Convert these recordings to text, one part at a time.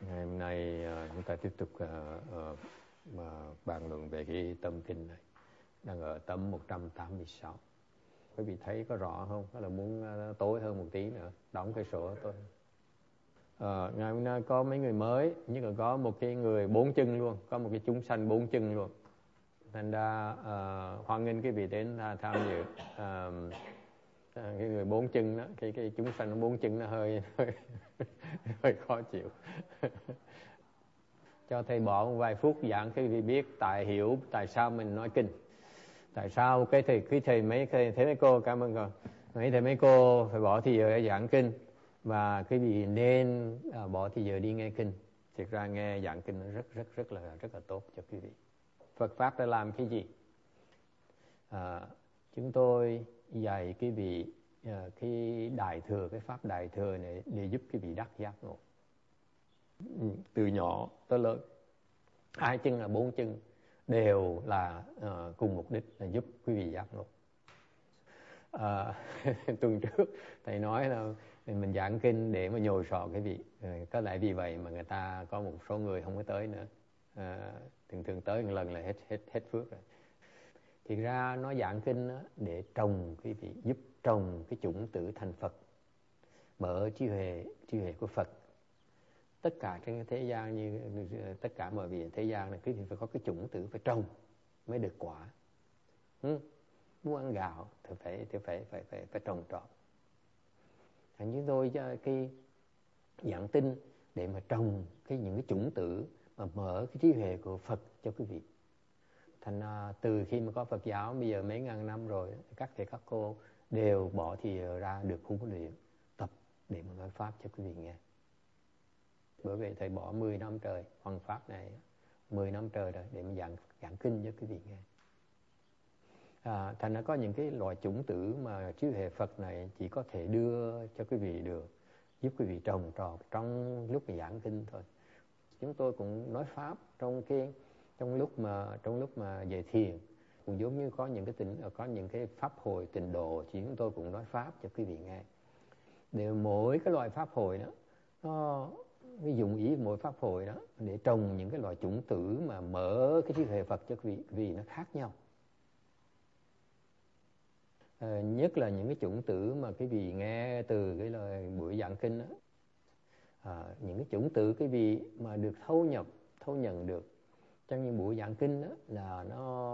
Ngày hôm nay chúng ta tiếp tục bàn luận về cái tâm kinh này. Đang ở tấm 186. Quý vị thấy có rõ không? Hay là muốn tối hơn một tí nữa, đóng cái sổ tôi. Ngày hôm nay có mấy người mới, nhưng mà có một cái người 4 chân luôn, có một cái chúng sanh 4 chân luôn. Thành ra hoan nghênh quý vị đến tham dự. Cái người 4 chân đó, cái chúng sanh 4 chân nó hơi hơi khó chịu. Cho thầy bỏ một vài phút giảng quý vị biết hiểu tại sao mình nói kinh. Tại sao quý thầy mấy cô, cảm ơn con. Mấy thầy mấy cô phải bỏ thì giờ để giảng kinh, và quý vị nên bỏ thì giờ đi nghe kinh. Thực ra nghe giảng kinh nó rất là tốt cho quý vị. Phật pháp đã làm cái gì? Chúng tôi dạy quý vị cái đại thừa, cái pháp đại thừa này để giúp quý vị đắc giác ngộ. Từ nhỏ tới lớn, 2 chân là 4 chân đều là cùng mục đích là giúp quý vị giác ngộ. Tuần trước thầy nói là mình giảng kinh để mà nhồi sọ quý vị, có lẽ vì vậy mà người ta có một số người không có tới nữa. Thường tới một lần là hết phước rồi. Thì ra nó giảng kinh đó, để trồng quý vị, giúp trồng cái chủng tử thành Phật, mở trí huệ của Phật. Tất cả trên thế gian, như tất cả mọi vị thế gian này, quý vị phải có cái chủng tử, phải trồng mới được quả. Muốn ăn gạo thì phải trồng trọt. Thành chúng tôi cho cái giảng tin để mà trồng những cái chủng tử mà mở cái trí huệ của Phật cho quý vị. Thành từ khi mà có Phật giáo bây giờ mấy ngàn năm rồi, các thầy các cô đều bỏ thì ra được huấn luyện tập để mà nói pháp cho quý vị nghe. Bởi vậy thầy bỏ 10 năm trời hoằng pháp này, 10 năm trời rồi để mà giảng kinh cho quý vị nghe. Thành ra có những cái loại chủng tử mà trí huệ Phật này chỉ có thể đưa cho quý vị được, giúp quý vị trồng trọt trong lúc mà giảng kinh thôi. Chúng tôi cũng nói pháp trong lúc mà về thiền, cũng giống như có những cái pháp hội tịnh độ, thì chúng tôi cũng nói pháp cho quý vị nghe. Để mỗi cái loại pháp hội đó, nó dụng ý mỗi pháp hội đó để trồng những cái loại chủng tử mà mở cái trí huệ Phật cho quý vị, vì nó khác nhau. Nhất là những cái chủng tử mà quý vị nghe từ cái lời buổi giảng kinh đó, những cái chủng tử quý vị mà được thâu nhận được trong những buổi giảng kinh đó, là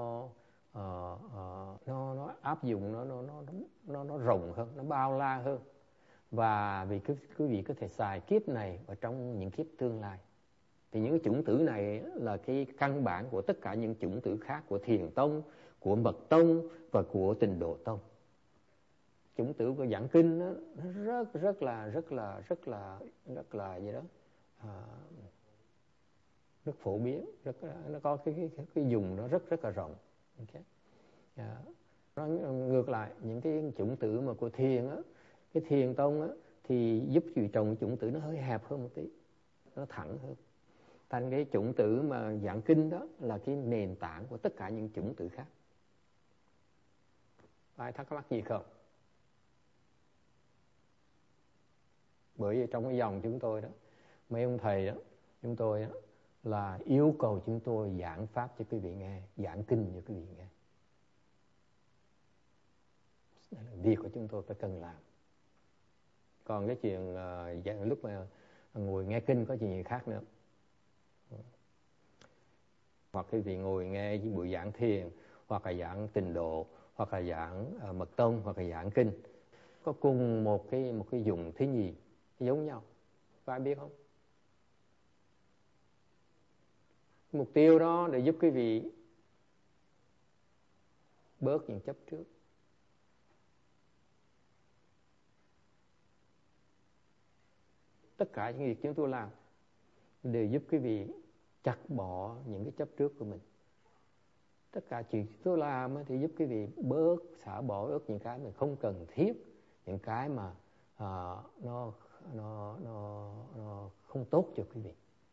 nó áp dụng, nó rộng hơn, nó bao la hơn, và vì quý vị có thể xài kiếp này và trong những kiếp tương lai. Thì những cái chủng tử này là cái căn bản của tất cả những chủng tử khác, của thiền tông, của mật tông và của tịnh độ tông. Chủng tử của giảng kinh đó, nó rất là gì đó, rất phổ biến, nó có cái dùng nó rất là rộng. Okay. Nó ngược lại những cái chủng tử mà của thiền á, cái thiền tông á, thì giúp chị trồng chủng tử nó hơi hẹp hơn một tí, nó thẳng hơn. Thành cái chủng tử mà giảng kinh đó là cái nền tảng của tất cả những chủng tử khác. Ai thắc mắc gì không? Bởi vì trong cái dòng chúng tôi đó, mấy ông thầy đó, chúng tôi đó, là yêu cầu chúng tôi giảng pháp cho quý vị nghe, giảng kinh cho quý vị nghe. Đây là việc của chúng tôi phải cần làm. Còn cái chuyện lúc mà ngồi nghe kinh có chuyện gì khác nữa. Hoặc quý vị ngồi nghe buổi giảng thiền, hoặc là giảng tịnh độ, hoặc là giảng mật tông, hoặc là giảng kinh, có cùng một cái dùng thế nhị giống nhau, có ai biết không? Mục tiêu đó để giúp quý vị bớt những chấp trước. Tất cả những việc chúng tôi làm đều giúp quý vị chặt bỏ những cái chấp trước của mình. Tất cả chuyện tôi làm thì giúp quý vị xả bỏ bớt những cái mình không cần thiết, những cái mà nó không tốt cho quý vị.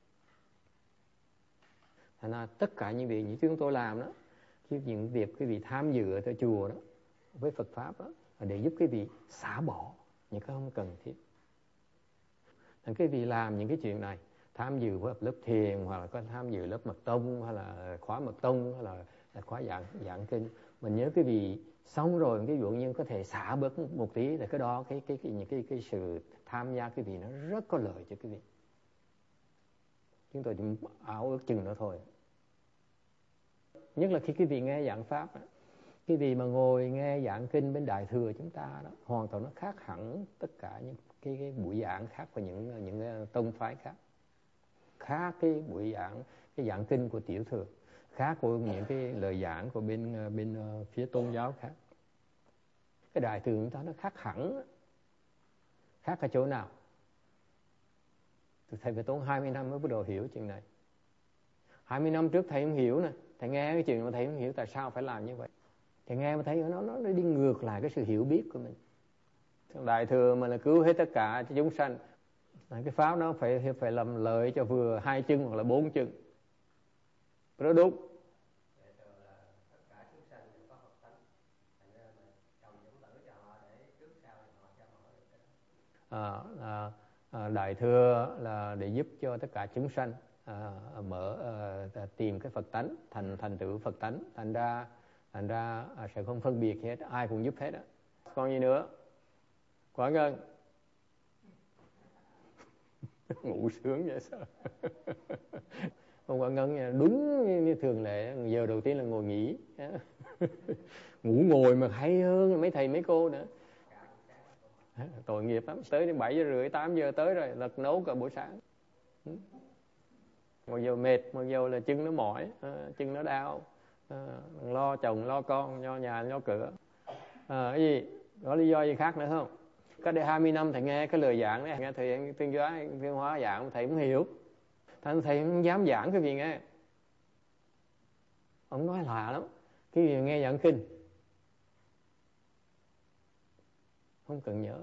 Thành ra tất cả những việc như chúng tôi làm đó, những việc quý vị tham dự ở tại chùa đó với Phật pháp đó, là để giúp quý vị xả bỏ những cái không cần thiết. Thành quý vị làm những cái chuyện này tham dự lớp thiền, hoặc là có tham dự lớp mật tông, hay là khóa mật tông, hay là khóa giảng kinh, mình nhớ quý vị xong rồi cái dụ như có thể xả bớt một tí, là cái đó cái sự tham gia quý vị nó rất có lợi cho quý vị. Chúng tôi chỉ ảo ước chừng đó thôi. Nhất là khi quý vị nghe giảng pháp, quý vị mà ngồi nghe giảng kinh bên Đại Thừa chúng ta đó, hoàn toàn nó khác hẳn tất cả những cái buổi giảng khác của những cái tông phái khác. Khác cái buổi giảng, cái giảng kinh của Tiểu Thừa, khác của những cái lời giảng của bên phía tôn giáo khác. Cái Đại Thừa chúng ta nó khác hẳn. Khác ở chỗ nào? Thầy phải tốn 20 năm mới bắt đầu hiểu chuyện này. 20 năm trước thầy không hiểu nè, thầy nghe cái chuyện mà thầy không hiểu tại sao phải làm như vậy. Thầy nghe mà thấy nó đi ngược lại cái sự hiểu biết của mình. Đại Thừa mà là cứu hết tất cả chúng sanh, cái pháp nó phải làm lợi cho vừa 2 chân hoặc là 4 chân. Đó đúng. Đại Thừa là để giúp cho tất cả chúng sanh tìm cái Phật tánh, thành tựu Phật tánh, thành ra sẽ không phân biệt hết, ai cũng giúp hết á. Còn gì nữa? Quả Ngân ngủ sướng vậy sao? Ông Quả Ngân đúng như thường lệ, giờ đầu tiên là ngồi nghỉ. Ngủ ngồi mà hay hơn mấy thầy mấy cô nữa. Tội nghiệp lắm, tới đến 7 giờ rưỡi 8 giờ tới rồi, lật nấu cả buổi sáng. Một giờ mệt, một giờ là chân nó mỏi, chân nó đau, lo chồng lo con, lo nhà lo cửa. Cái gì có lý do gì khác nữa không? Cách đây 20 năm thầy nghe cái lời giảng này, nghe thầy Tuyên Hóa giảng thầy không hiểu, thầy không dám giảng cái gì nghe. Ông nói lạ lắm, cái gì nghe giảng kinh không cần nhớ,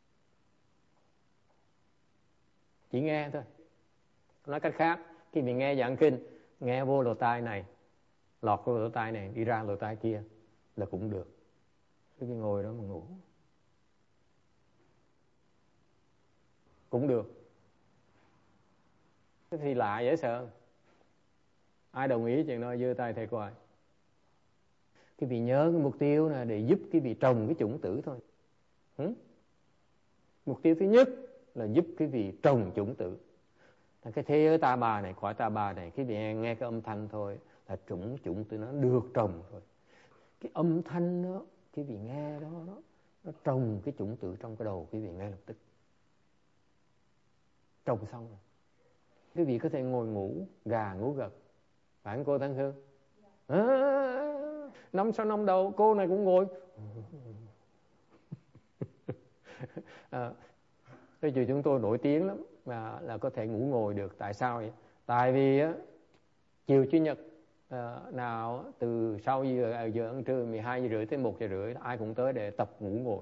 chỉ nghe thôi. Nói cách khác, khi mình nghe giảng kinh, nghe vô lỗ tai này, lọt vô lỗ tai này, đi ra lỗ tai kia là cũng được. Cái ngồi đó mà ngủ cũng được. Cái thì lạ dễ sợ. Ai đồng ý chuyện đó giơ tay thầy coi. Cái vị nhớ cái mục tiêu là để giúp cái vị trồng cái chủng tử thôi. Mục tiêu thứ nhất là giúp cái vị trồng chủng tử. Cái thế giới ta bà này, cõi ta bà này, cái vị nghe cái âm thanh thôi là chủng tử nó được trồng thôi. Cái âm thanh đó, cái vị nghe đó, nó trồng cái chủng tử trong cái đầu cái vị ngay lập tức. Trồng xong rồi, cái vị có thể ngồi ngủ gà ngủ gật, phải không cô Thanh Hương? Năm sau năm đầu cô này cũng ngồi. Cái chuyện chúng tôi nổi tiếng lắm mà là có thể ngủ ngồi được. Tại sao vậy? Tại vì chiều Chủ nhật nào từ sau giờ ăn trưa 12 giờ rưỡi tới 1 giờ rưỡi ai cũng tới để tập ngủ ngồi.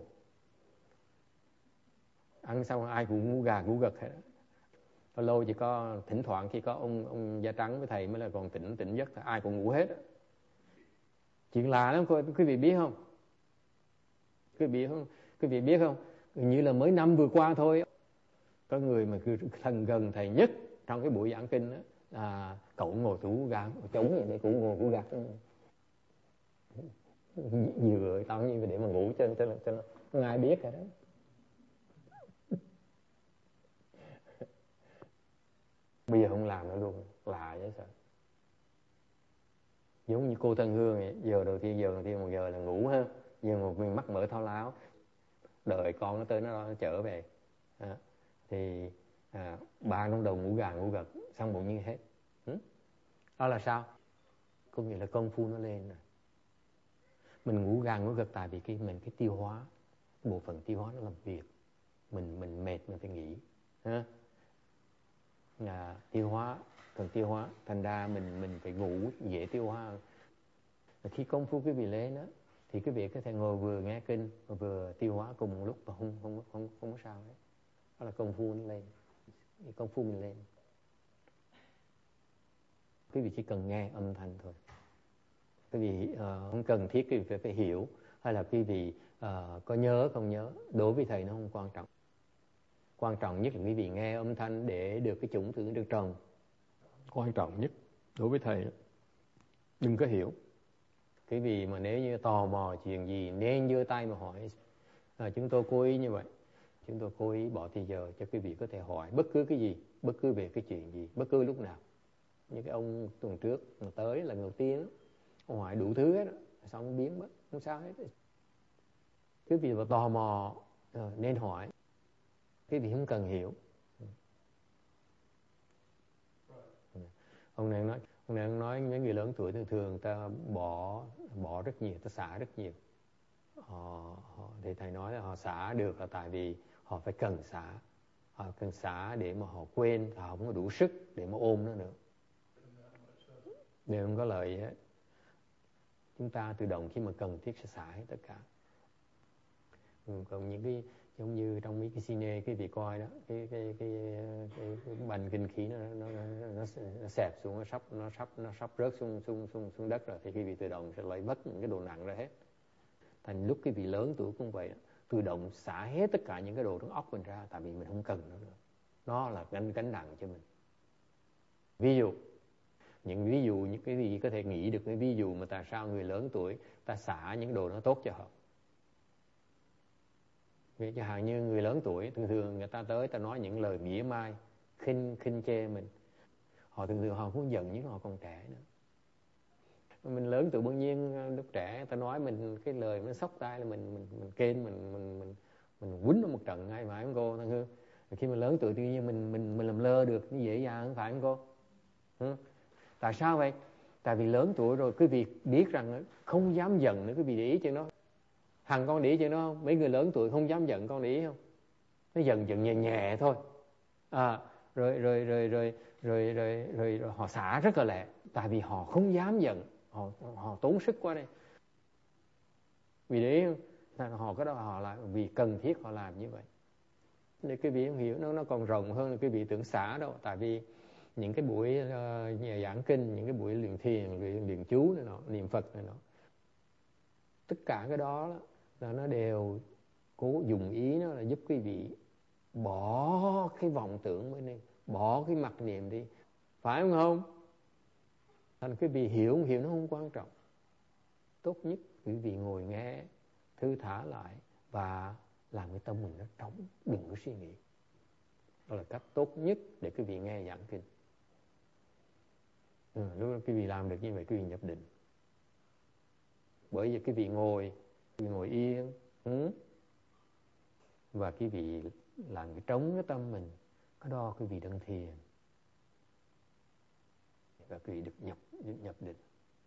Ăn xong ai cũng ngủ gà ngủ gật hết. Lâu chỉ có thỉnh thoảng khi có ông da trắng với thầy mới là còn tỉnh giấc, ai cũng ngủ hết. Chuyện lạ lắm quý vị biết không? Quý vị biết không? Như là mới năm vừa qua thôi, có người mà thân gần thầy nhất trong cái buổi giảng kinh đó, cậu ngồi tủ gà trống vậy để cụ ngồi cụ gạt vừa tao như để mà ngủ cho nó ai biết rồi đó. Bây giờ không làm nữa luôn, lạ vậy sao? Giống như cô Tân Hương vậy, giờ đầu tiên 1 giờ là ngủ ha, giờ một mình mắt mở thao láo đợi con nó tới nó trở về thì ba trong đầu ngủ gà ngủ gật xong bỗng nhiên hết. Đó là sao? Có nghĩa là công phu nó lên rồi. Mình ngủ gà ngủ gật tại vì cái tiêu hóa, bộ phận tiêu hóa nó làm việc, mình mệt mình phải nghỉ tiêu hóa, phần tiêu hóa, thành ra mình phải ngủ dễ tiêu hóa. Khi công phu quý vị lên đó thì quý vị có thể ngồi vừa nghe kinh vừa tiêu hóa cùng một lúc và không có sao hết. Đó là công phu nó lên, công phu mình lên. Quý vị chỉ cần nghe âm thanh thôi. Quý vị không cần thiết quý vị phải hiểu, hay là quý vị có nhớ không nhớ, đối với thầy nó không quan trọng. Quan trọng nhất là quý vị nghe âm thanh để được cái chủng tử được trồng. Quan trọng nhất đối với thầy, đừng có hiểu. Quý vị mà nếu như tò mò chuyện gì nên giơ tay mà hỏi. Chúng tôi cố ý như vậy. Chúng tôi cố ý bỏ thời giờ cho quý vị có thể hỏi bất cứ cái gì, bất cứ về cái chuyện gì, bất cứ lúc nào. Như cái ông tuần trước mà tới lần đầu tiên đó, ông hỏi đủ thứ hết đó, xong biến mất, không sao hết. Quý vị mà tò mò nên hỏi. Quý vị không cần hiểu. Ông này nói những người lớn tuổi thường ta bỏ rất nhiều, ta xả rất nhiều. Thì thầy nói là họ xả được là tại vì họ phải cần xả. Họ cần xả để mà họ quên, họ không có đủ sức để mà ôm nó nữa. Đều không có lợi gì hết. Chúng ta tự động khi mà cần thiết sẽ xả hết tất cả. Còn những cái giống như trong mấy cái cine cái vị coi đó, cái bành kinh khí nó xẹp xuống, nó sắp rớt xuống đất rồi, thì cái vị tự động sẽ lấy mất những cái đồ nặng ra hết. Thành lúc cái vị lớn tuổi cũng vậy, tự động xả hết tất cả những cái đồ trong óc mình ra, tại vì mình không cần nó nữa. Nó là gánh nặng cho mình. Ví dụ những cái gì có thể nghĩ được cái ví dụ mà tại sao người lớn tuổi ta xả những đồ nó tốt cho họ. Vì chẳng hạn như người lớn tuổi thường người ta tới ta nói những lời mỉa mai, khinh chê mình. Họ thường họ cũng giận như họ còn trẻ nữa. Mình lớn tuổi bỗng nhiên lúc trẻ ta nói mình cái lời nó sốc tai là mình kên mình quýnh nó một trận ngay, phải không cô Thanh Hương? Khi mình lớn tuổi tự nhiên mình làm lơ được như dễ dàng, phải không cô? Tại sao vậy? Tại vì lớn tuổi rồi quý vị biết rằng không dám giận nữa, quý vị để ý chuyện đó. Hằng con để ý chuyện đó không? Mấy người lớn tuổi không dám giận, con để ý không? Nó giận nhẹ nhẹ thôi. Rồi họ xả rất là lẹ, tại vì họ không dám giận, họ tốn sức quá đây. Vì để họ có đó, họ lại vì cần thiết họ làm như vậy. Để quý vị không hiểu, nó còn rộng hơn là quý vị tưởng xả đâu. Tại vì những cái buổi giảng kinh, những cái buổi luyện thiền, luyện chú này nọ, niệm Phật này nọ, tất cả cái đó là nó đều cố dùng ý nó là giúp quý vị bỏ cái vọng tưởng mới đi, bỏ cái mặc niệm đi, phải không? Thành quý vị hiểu không hiểu nó không quan trọng. Tốt nhất quý vị ngồi nghe, thư thả lại và làm cái tâm mình nó trống, đừng có suy nghĩ. Đó là cách tốt nhất để quý vị nghe giảng kinh. Lúc đó quý vị làm được như vậy, quý vị nhập định. Bởi vì quý vị ngồi yên, và quý vị làm cái trống cái tâm mình, cái đó quý vị đang thiền, và quý vị được nhập định.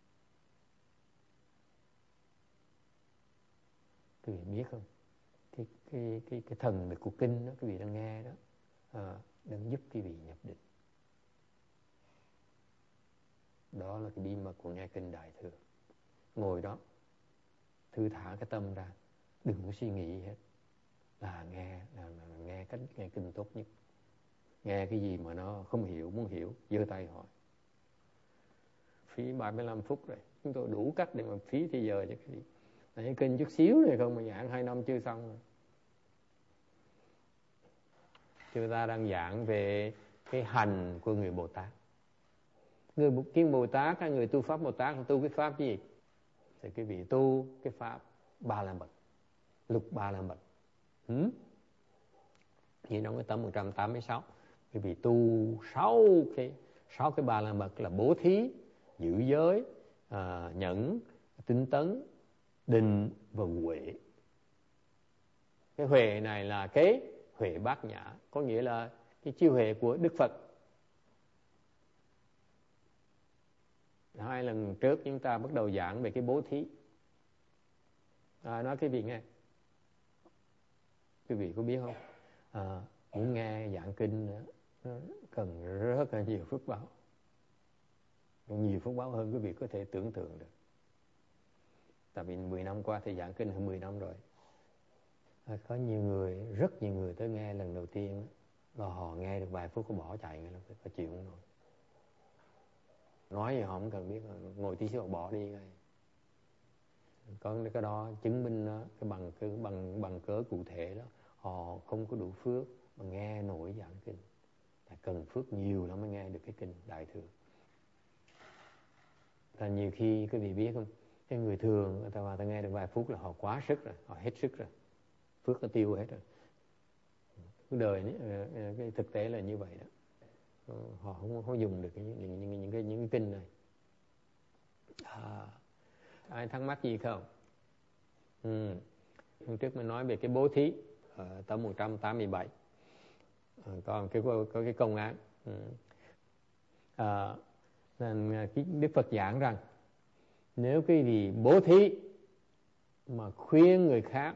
Quý vị biết không? Cái thần của kinh đó quý vị đang nghe đó, đang giúp quý vị nhập định. Đó là cái bí mật của nghe kinh Đại Thừa. Ngồi đó, thư thả cái tâm ra, đừng có suy nghĩ hết, là nghe cách nghe kinh tốt nhất. Nghe cái gì mà nó không hiểu, muốn hiểu, giơ tay hỏi. Phí 35 phút rồi, chúng tôi đủ cách để mà phí thì giờ cho cái gì. Tại kinh chút xíu này không mà giảng 2 năm chưa xong rồi. Chúng ta đang giảng về cái hành của người Bồ Tát. Người Kiên Bồ Tát hay người tu Pháp Bồ Tát tu cái Pháp gì? Thì quý vị tu cái Pháp Ba La Mật, Lục Ba La Mật. Như trong cái tấm 186, quý vị tu 6 cái Ba La Mật là bố thí, giữ giới, nhẫn, tinh tấn, định và huệ. Cái huệ này là cái huệ bát nhã, có nghĩa là cái chiêu huệ của Đức Phật. 2 lần trước chúng ta bắt đầu giảng về cái bố thí. Nói cái gì nghe? Quý vị có biết không? Muốn nghe giảng kinh nữa, nó cần rất là nhiều phước báo. Nhiều phước báo hơn quý vị có thể tưởng tượng được. Tại vì 10 năm qua thì giảng kinh hơn 10 năm rồi. Có nhiều người, rất nhiều người tới nghe lần đầu tiên, là họ nghe được vài phút có bỏ chạy ngay, có chịu không nổi. Nói gì họ không cần biết, ngồi tí xíu họ bỏ đi ngay. Có cái đó chứng minh đó, cái bằng cớ cụ thể đó, họ không có đủ phước mà nghe nổi giảng kinh. Cần phước nhiều lắm mới nghe được cái kinh Đại Thừa. Thành nhiều khi quý vị biết không, cái người thường người ta vào ta nghe được vài phút là họ quá sức rồi, họ hết sức rồi, phước nó tiêu hết rồi. Cái đời cái thực tế là như vậy đó. Họ không dùng được những cái kinh này. Ai thắc mắc gì không? Hôm trước mình nói về cái bố thí ở tập 187. Còn có cái công án. Nên Đức Phật giảng rằng nếu cái gì bố thí mà khuyên người khác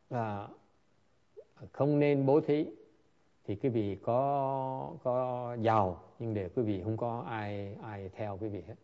không nên bố thí thì quý vị có giàu, nhưng để quý vị không có ai theo quý vị hết.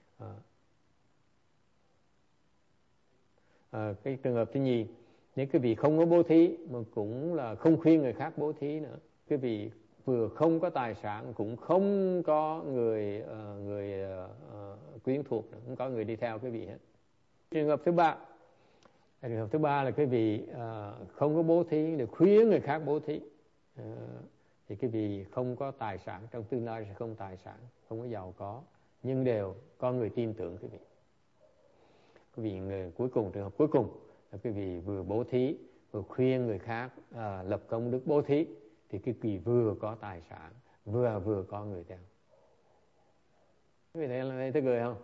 Cái trường hợp thứ nhì, nếu quý vị không có bố thí mà cũng là không khuyên người khác bố thí nữa, quý vị vừa không có tài sản, cũng không có người quyến thuộc, không có người đi theo quý vị hết. Trường hợp thứ ba là quý vị không có bố thí để khuyên người khác bố thí, thì quý vị không có tài sản, trong tương lai sẽ không tài sản, không có giàu có, nhưng đều có người tin tưởng quý vị. Quý vị trường hợp cuối cùng là quý vị vừa bố thí vừa khuyên người khác lập công đức bố thí, thì quý vị vừa có tài sản vừa có người theo. Quý vị thấy cười không?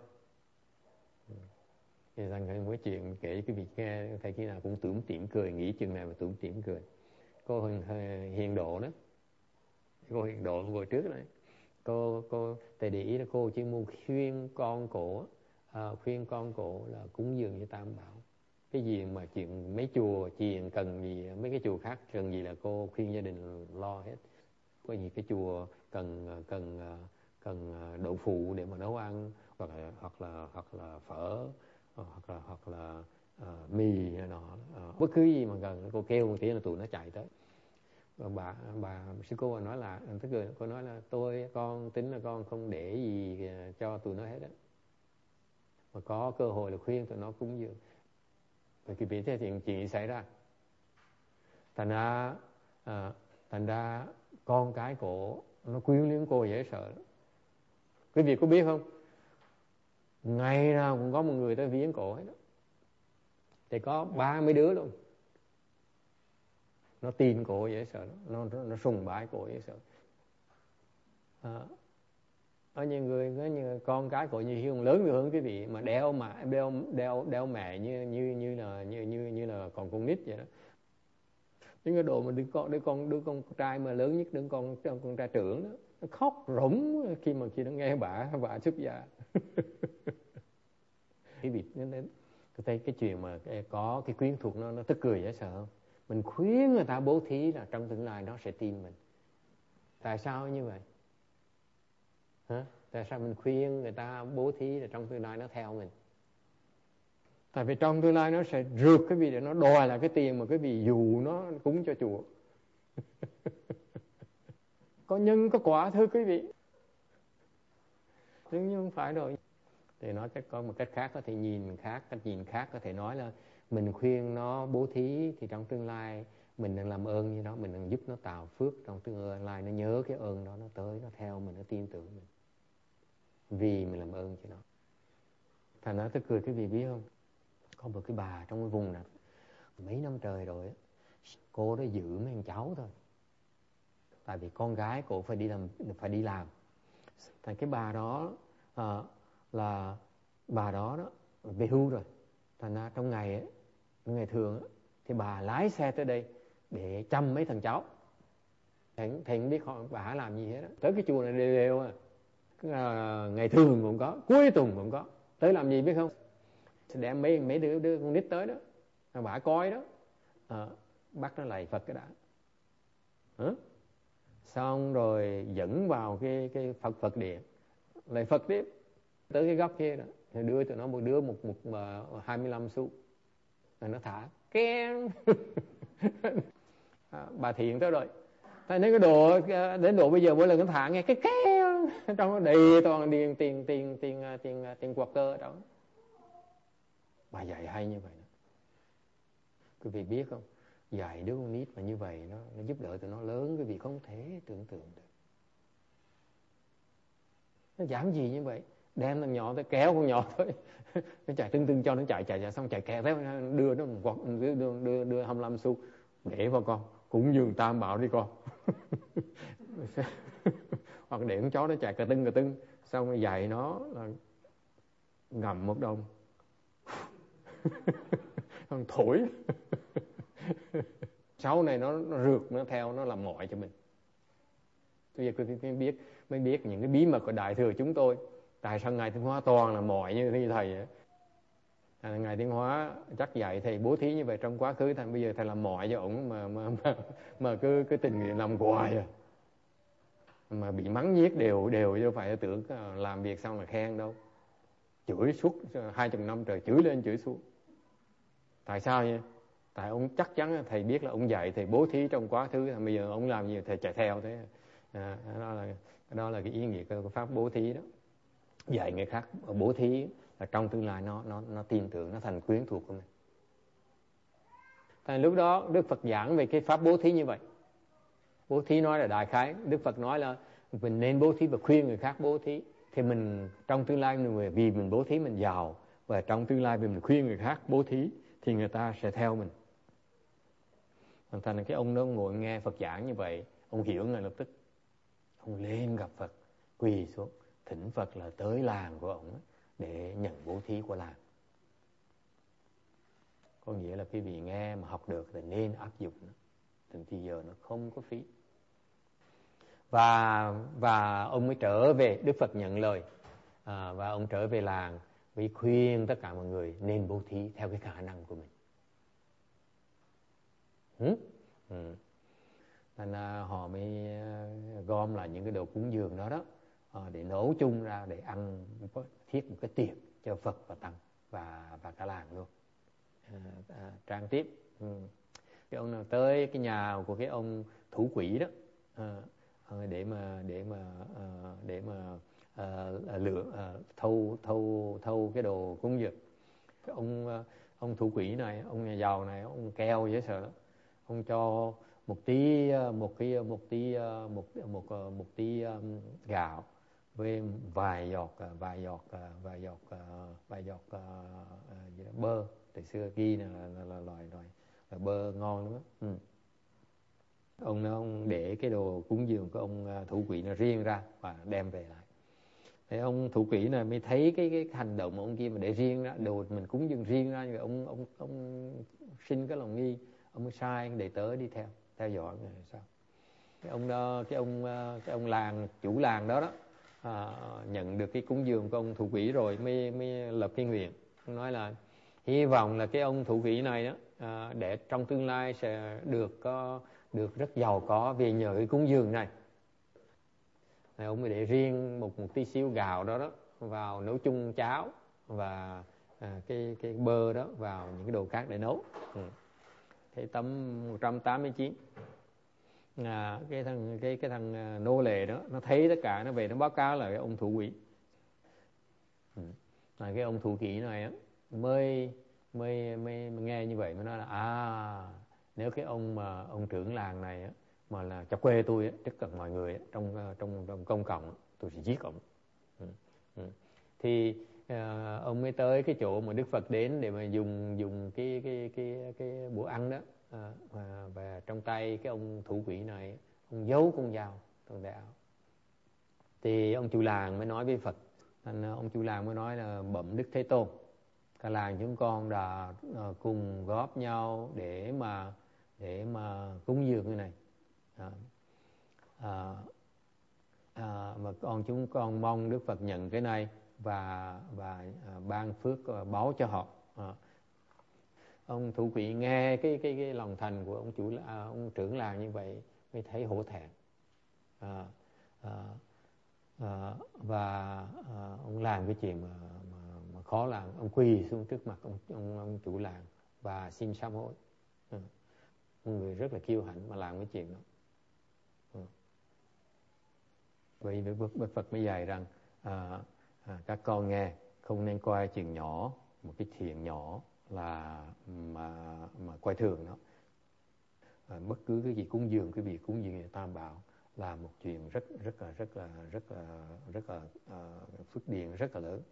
Thì rằng cái chuyện kể quý vị nghe thấy khi nào cũng tủm tỉm cười, nghĩ chừng nào mà tủm tỉm cười. Cô Hiền Độ đó, cô Hiền Độ vừa trước đấy, cô tại để ý là cô chỉ muốn khuyên con cổ là cúng dường như Tam Bảo. Cái gì mà chuyện mấy chùa chiền cần gì, mấy cái chùa khác cần gì là cô khuyên gia đình lo hết. Có gì cái chùa cần đậu phụ để mà nấu ăn, hoặc là phở, hoặc là mì hay nọ, bất cứ gì mà cần cô kêu một tí là tụi nó chạy tới. Và bà sư cô nói là cô nói là con tính là con không để gì cho tụi nó hết á, mà có cơ hội là khuyên tụi nó cúng dường. Vì cái biết thế chuyện xảy ra, thành ra con cái cổ nó quyến luyến cô dễ sợ. Quý vị có biết không, ngày nào cũng có một người tới viếng cổ hết đó. Thì có 30 đứa luôn, nó tin cổ dễ sợ, nó sùng bái cổ dễ sợ. Có nhiều người con cái cổ như hiếu lớn hơn quý vị, mà đeo mẹ như là còn con nít vậy đó. Những cái độ mà đứa con trai mà lớn nhất, đứa con trai trưởng đó, nó khóc rủng khi nó nghe bà xuất gia. Quý vị nên thấy cái chuyện mà có cái quyến thuộc nó tức cười dễ sợ không? Mình khuyên người ta bố thí là trong tương lai nó sẽ tin mình. Tại sao như vậy? Tại sao mình khuyên người ta bố thí là trong tương lai nó theo mình? Tại vì trong tương lai nó sẽ rượt cái vị để nó đòi là cái tiền mà cái vị dù nó cúng cho chùa. Có nhân có quả thưa quý vị, nhưng không phải rồi. Thì nói có một cách khác có thể cách nhìn khác có thể nói là mình khuyên nó bố thí thì trong tương lai mình đang làm ơn như đó, mình đang giúp nó tạo phước, trong tương lai nó nhớ cái ơn đó, nó tới, nó theo mình, nó tin tưởng mình, vì mình làm ơn cho nó. Thành ra tôi cười quý vị biết không, có một cái bà trong cái vùng này mấy năm trời rồi á, cô đó giữ mấy thằng cháu thôi, tại vì con gái cô phải đi làm. Thành cái bà đó là bà đó về hưu rồi. Thành ra trong ngày thường thì bà lái xe tới đây để chăm mấy thằng cháu. Thằng biết bà làm gì hết đó. Tới cái chùa này đều ngày thường cũng có, cuối tuần cũng có. Tới làm gì biết không? Đem mấy đứa con nít tới đó, bà coi đó, bắt nó lạy Phật cái đã. Xong rồi dẫn vào cái Phật điện, lạy Phật tiếp. Tới cái góc kia đó, thì đưa tụi nó một đứa một 25 xu, rồi nó thả keng. Bà Thiện tới rồi, thấy cái độ đến độ bây giờ mỗi lần nó thả nghe cái keng, trong nó đầy toàn tiền quạt cơ ở đó. Bà dạy hay như vậy đó. Quý vị biết không, dạy đứa con nít mà như vậy nó giúp đỡ tụi nó lớn cái việc không thể tưởng tượng được. Nó giản dị như vậy, đem thằng nhỏ tới kéo con nhỏ tới nó chạy tưng cho nó chạy xong chạy kẹt tới đưa nó quật đưa 25 xu để vào con cúng dường Tam Bảo đi con. Hoặc để con chó nó chạy cà tưng xong rồi dạy nó là ngậm một đồng thằng thổi. Sau này nó rượt nó theo nó làm mọi cho mình. Bây giờ tôi mới biết những cái bí mật của Đại Thừa chúng tôi. Tại sao Ngài Tiến Hóa toàn là mọi như thầy ấy. Ngài Tiến Hóa chắc dạy thầy bố thí như vậy trong quá khứ, thành bây giờ thầy làm mọi cho ổng mà cứ tình nguyện làm hoài à. Mà bị mắng nhiếc đều chứ phải tưởng làm việc xong là khen đâu. Chửi suốt 20 năm trời, chửi lên chửi xuống. Tại sao vậy? Tại ông chắc chắn thầy biết là ông dạy thầy bố thí trong quá khứ, bây giờ ông làm gì thầy chạy theo thế. Đó là cái ý nghĩa của pháp bố thí đó. Dạy người khác bố thí là trong tương lai nó tin tưởng, nó thành quyến thuộc của mình. Tại lúc đó Đức Phật giảng về cái pháp bố thí như vậy. Bố thí nói là đại khái, Đức Phật nói là mình nên bố thí và khuyên người khác bố thí. Thì mình trong tương lai vì mình bố thí mình giàu, và trong tương lai vì mình khuyên người khác bố thí thì người ta sẽ theo mình. Thành ra cái ông đó ngồi nghe Phật giảng như vậy, ông hiểu ngay lập tức. Ông lên gặp Phật, quỳ xuống, thỉnh Phật là tới làng của ông để nhận bố thí của làng. Có nghĩa là quý vị nghe mà học được thì nên áp dụng nó. Thì giờ nó không có phí. Và ông mới trở về, Đức Phật nhận lời. Và ông trở về làng vì khuyên tất cả mọi người nên bố thí theo cái khả năng của mình. Nên họ mới gom lại những cái đồ cúng dường đó để nấu chung ra để ăn, thiết một cái tiệc cho Phật và Tăng và cả làng luôn. Trang tiếp. Cái ông nào tới cái nhà của cái ông thủ quỹ đó để mà thâu cái đồ cúng dường. Cái ông thủ quỹ này, ông nhà giàu này, ông keo dễ sợ lắm. Ông cho một tí gạo với vài giọt bơ. Từ xưa ghi là loại bơ ngon lắm. Ông để cái đồ cúng dường của ông thủ quỹ nó riêng ra và đem về lại. Thế ông thủ quỹ này mới thấy cái hành động của ông kia mà để riêng ra đồ mình cúng dường riêng ra, như vậy ông sinh cái lòng nghi. Ông mới sai đệ tử đi theo dõi người sao. Cái ông làng, chủ làng đó nhận được cái cúng dường của ông thủ quỹ rồi mới lập cái nguyện. Ông nói là hy vọng là cái ông thủ quỹ này đó để trong tương lai sẽ được rất giàu có vì nhờ cái cúng dường này. Ông mới để riêng một tí xíu gạo đó vào nấu chung cháo, và cái bơ đó vào những cái đồ khác để nấu. Thế tấm 189. Cái thằng nô lệ đó nó thấy tất cả, nó về nó báo cáo là cái ông thủ quỹ. Cái ông thủ quỹ này mới nghe như vậy mới nói là nếu cái ông trưởng làng này mà là cho quê tôi tất cả mọi người trong công cộng tôi sẽ giết ông. Thì ông mới tới cái chỗ mà Đức Phật đến để mà dùng cái bữa ăn đó. Và trong tay cái ông thủ quỹ này, ông giấu con dao trong tay áo. Thì ông chủ làng mới nói với Phật. Ông chủ làng mới nói là bẩm Đức Thế Tôn, cả làng chúng con đã cùng góp nhau để mà cúng dường cái này. Mà chúng con mong Đức Phật nhận cái này và ban phước báo cho họ. Ông thủ quỹ nghe cái lòng thành của ông trưởng làng như vậy mới thấy hổ thẹn. Và ông làm cái chuyện mà khó làm. Ông quỳ xuống trước mặt ông chủ làng và xin sám hối. Một người rất là kiêu hãnh mà làm cái chuyện đó. Vậy Đức Phật mới dạy rằng các con nghe, không nên coi chuyện nhỏ, một cái chuyện nhỏ là mà coi thường nó. bất cứ cái gì cúng dường, cái việc cúng dường Tam Bảo là một chuyện rất là phước điền rất là lớn.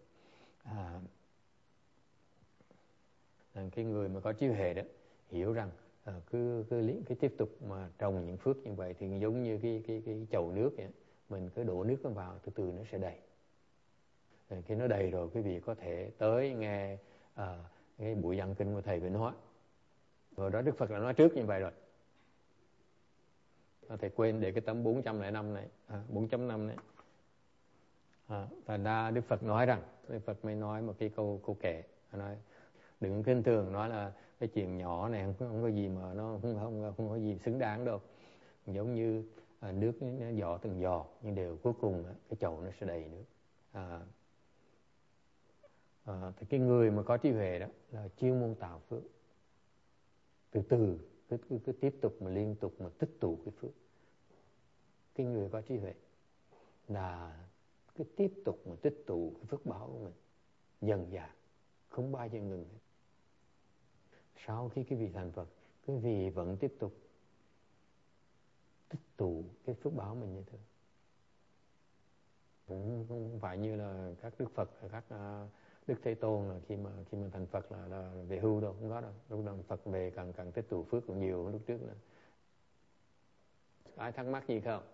Cái người mà có trí huệ đó hiểu rằng cái tiếp tục mà trồng những phước như vậy thì giống như cái chậu nước vậy, mình cứ đổ nước vào từ từ nó sẽ đầy. Khi nó đầy rồi quý vị có thể tới nghe cái buổi giảng kinh của thầy Vĩnh Hóa. Rồi đó Đức Phật đã nói trước như vậy rồi. Thầy quên để cái tấm 405 này, 4.5 này. Thành ra Đức Phật nói rằng, Đức Phật mới nói một cái câu kệ, nói đừng khinh thường, nói là cái chuyện nhỏ này không có gì mà nó không có gì xứng đáng đâu. Giống như nước nó giỏ từng giò, nhưng đều cuối cùng cái chậu nó sẽ đầy nước. Thì cái người mà có trí huệ đó là chuyên môn tạo phước, từ từ cứ tiếp tục mà liên tục mà tích tụ cái phước. Cái người có trí huệ là cứ tiếp tục mà tích tụ cái phước báo của mình dần dà, không bao giờ ngừng hết. Sau khi cái vị thành Phật, cái vị vẫn tiếp tục tích tụ cái phước báo mình như thế. Cũng không phải như là các Đức Phật, các Đức Thế Tôn là khi mà thành Phật là về hưu đâu, không có đâu. Lúc đó Phật về càng tích tụ phước còn nhiều hơn lúc trước nữa. Ai thắc mắc gì không?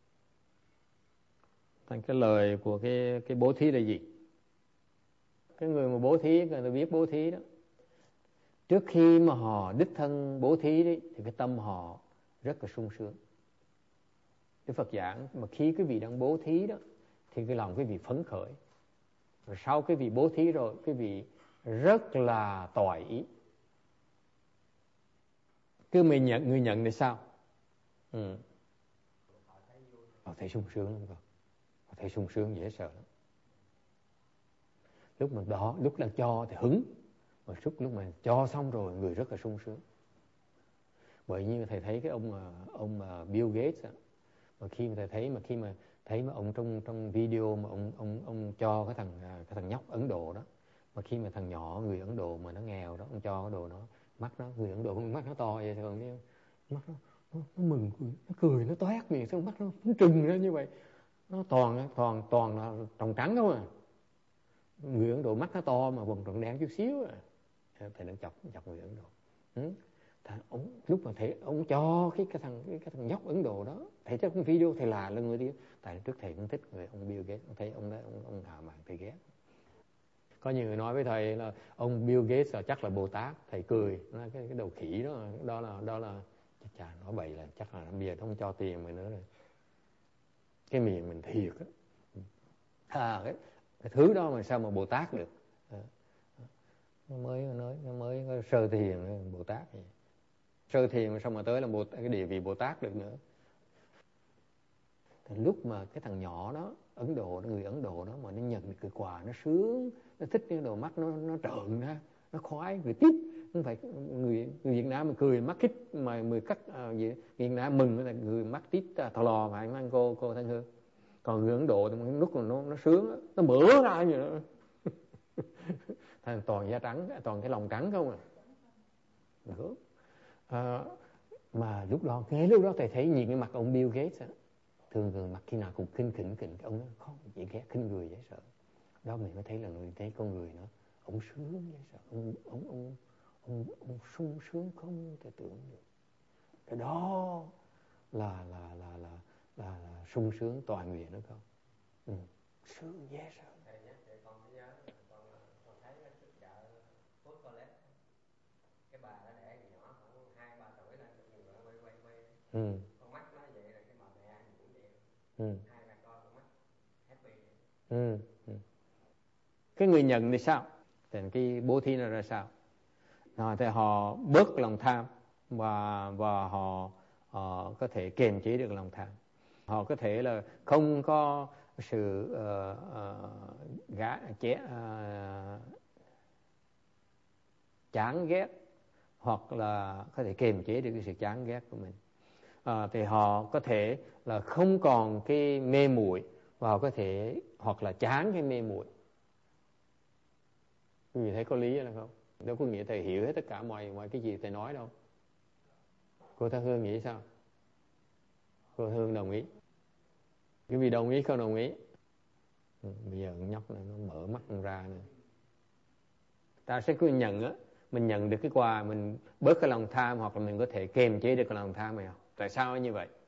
Thành cái lời của cái bố thí là gì? Cái người mà bố thí, người ta biết bố thí đó, trước khi mà họ đích thân bố thí đấy, thì cái tâm họ rất là sung sướng. Đức Phật giảng mà khi cái vị đang bố thí đó thì cái lòng cái vị phấn khởi. Rồi sau cái vị bố thí rồi, cái vị rất là toại ý. Cứ người nhận thì sao? Họ thấy sung sướng lắm con. Họ thấy sung sướng dễ sợ lắm. Lúc đang cho thì hứng, mà lúc mà cho xong rồi người rất là sung sướng. Bởi như thầy thấy cái ông Bill Gates á, mà khi mà thầy thấy mà ông trong video mà ông cho cái thằng nhóc Ấn Độ đó, mà khi mà thằng nhỏ người Ấn Độ mà nó nghèo đó, ông cho cái đồ nó, mắt nó, người Ấn Độ mắt nó to vậy, còn mắt nó mừng, nó cười, nó toét miệng, xong mắt nó trừng ra như vậy. Nó toàn là tròng trắng không à. Người Ấn Độ mắt nó to mà quần tròn đen chút xíu à. Thầy đang chọc người Ấn Độ. Lúc mà thầy ông cho cái thằng nhóc Ấn Độ đó, thầy thấy trong video thầy là người đi. Tại trước thầy cũng thích người ông Bill Gates, thấy ông hào mạn thầy ghét. Có nhiều người nói với thầy là ông Bill Gates là chắc là Bồ Tát, thầy cười, nói cái đầu khỉ đó là chà, nói bậy là chắc là bây giờ không cho tiền mày nữa rồi. Cái miệng mình thiệt á. Cái thứ đó mà sao mà Bồ Tát được? Nó mới có sơ thiền Bồ Tát vậy. Sơ thiền mà sao mà tới là cái địa vị Bồ Tát được nữa. Thì lúc mà cái thằng nhỏ đó, người Ấn Độ đó mà nó nhận được cái quà, nó sướng, nó thích, cái đồ mắt nó trợn ra, nó khoái, người tiếp. Không phải người Việt Nam mà cười mắt khích mà người cắt Việt Nam mừng là người mắt tít thò lò mà anh cô Thanh Hương. Còn người Ấn Độ thì lúc mà nó sướng, nó mở ra như đó. Thành toàn da trắng, toàn cái lòng trắng không à. Mà lúc đó thầy thấy nhìn cái mặt ông Bill Gates á, thường mặt khi nào cũng khinh ông nó không dễ ghét, khinh người dễ sợ. Đó mình mới thấy là người thấy con người nó ông sướng dễ sợ, ông sung sướng không thể tưởng được. Cái đó là sung sướng toàn nguyện đó không? Sướng dễ sợ. Thầy nhắc để con mới nhớ, con thấy cái chợ Phước Toilet, cái bà đó đẻ nhỏ khoảng 2-3 tuổi lên, nhìn quay. Con mắt nó vậy rồi cái bà mẹ cũng vậy. Hai mẹ con mắt happy. Cái người nhận thì sao? Thì cái bố thí nó ra sao? Thì họ bớt lòng tham và họ có thể kiềm chế được lòng tham. Họ có thể là không có sự chán ghét, hoặc là có thể kiềm chế được cái sự chán ghét của mình. Thì họ có thể là không còn cái mê muội, và họ có thể hoặc là chán cái mê muội. Quý vị thấy có lý hay không? Đâu có nghĩa thầy hiểu hết tất cả mọi cái gì thầy nói đâu. Cô Thanh Hương nghĩ sao? Cô Hương đồng ý. Quý vị đồng ý không đồng ý? Bây giờ con nhóc này nó mở mắt ra nữa. Ta sẽ cứ nhận á, mình nhận được cái quà, mình bớt cái lòng tham, hoặc là mình có thể kiềm chế được cái lòng tham này không? Tại sao như vậy?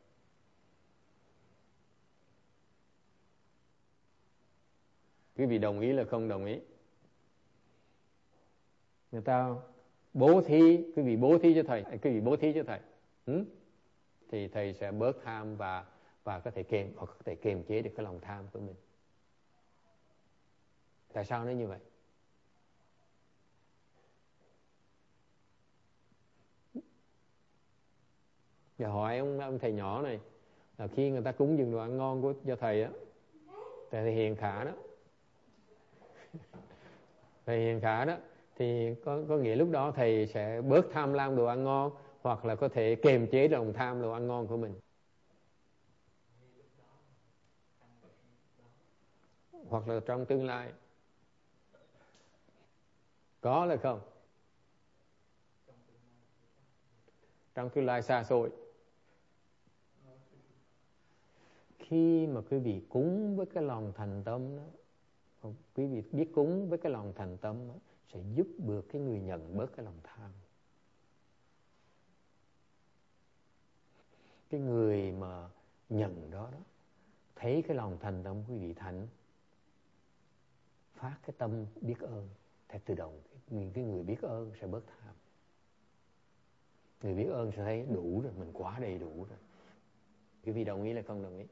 Quý vị đồng ý là không đồng ý? Người ta bố thí, quý vị bố thí cho thầy, quý vị bố thí cho thầy, thì thầy sẽ bớt tham và có thể kiềm chế được cái lòng tham của mình. Tại sao nó như vậy? Giờ hỏi ông thầy nhỏ này, là khi người ta cúng dường đồ ăn ngon cho thầy á, thầy Hiền Khả đó, thầy Hiền Khả đó, thì có nghĩa lúc đó thầy sẽ bớt tham lam đồ ăn ngon, hoặc là có thể kiềm chế lòng tham đồ ăn ngon của mình, hoặc là trong tương lai có là không? Trong tương lai xa xôi, khi mà quý vị cúng với cái lòng thành tâm đó, quý vị biết cúng với cái lòng thành tâm đó, sẽ giúp được cái người nhận bớt cái lòng tham. Cái người mà nhận đó thấy cái lòng thành tâm quý vị thành, phát cái tâm biết ơn, thì tự động cái người biết ơn sẽ bớt tham. Người biết ơn sẽ thấy đủ rồi, mình quá đầy đủ rồi. Quý vị đồng ý là không đồng ý?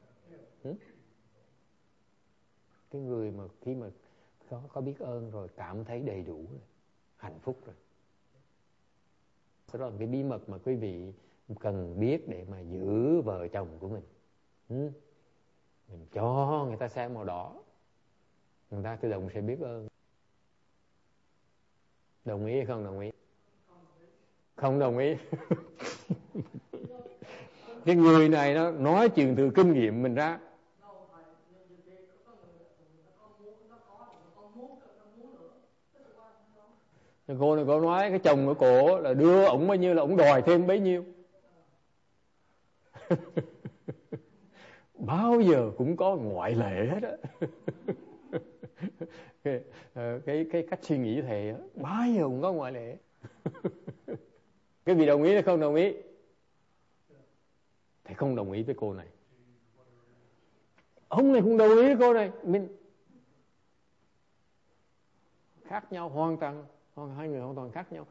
Cái người mà khi mà có biết ơn rồi, cảm thấy đầy đủ rồi, hạnh phúc rồi. Đó là cái bí mật mà quý vị cần biết để mà giữ vợ chồng của mình. Mình cho người ta xem màu đỏ, người ta tự động sẽ biết ơn. Đồng ý hay không đồng ý? Không đồng ý. Cái người này nó nói chuyện từ kinh nghiệm mình ra. Cô này cô nói cái chồng của cổ là đưa ổng bao nhiêu là ổng đòi thêm bấy nhiêu. Bao giờ cũng có ngoại lệ hết á. cái cách suy nghĩ thầy á, bao giờ cũng có ngoại lệ. Cái vị đồng ý hay không đồng ý? Thầy không đồng ý với cô này. Ông này không đồng ý với cô này. Mình khác nhau hoàn toàn, hai người hoàn toàn khác nhau.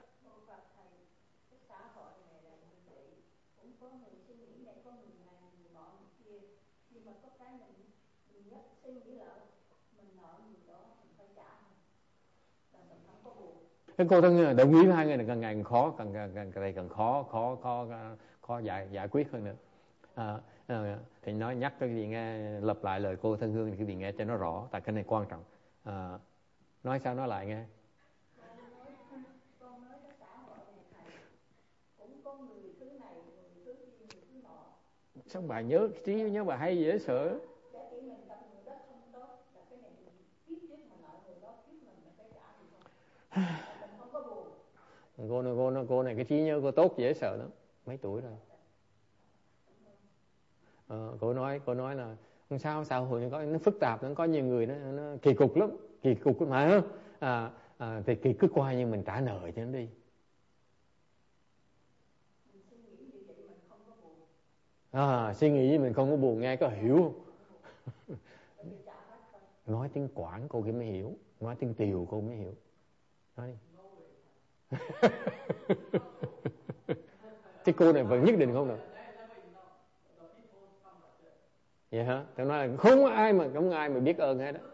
Cái cô thân đồng ý với hai người này càng ngày càng khó, càng khó giải quyết hơn nữa. Thì nói nhắc cho quý vị nghe, lặp lại lời cô Thân Hương thì quý vị nghe cho nó rõ, tại cái này quan trọng. Nói sao nói lại nghe. Con nói cái xã hội này thầy cũng có người thứ này, người thứ kia, người thứ nọ. Sao bà nhớ trí nhớ bà hay dễ sợ. Cô này cái trí nhớ cô tốt dễ sợ lắm. Mấy tuổi rồi? Cô nói là không sao, xã hội này nó phức tạp, nó có nhiều người nó kỳ cục lắm mà thì kỳ cứ qua nhưng mình trả nợ cho nó đi. Suy nghĩ như mình không có buồn, nghe có hiểu không? Nói tiếng Quảng cô kia mới hiểu, nói tiếng Tiều cô mới hiểu. Nói đi. Cái cô này vẫn nhất định không được. Vậy hả? Tôi nói là không ai mà biết ơn hết đó.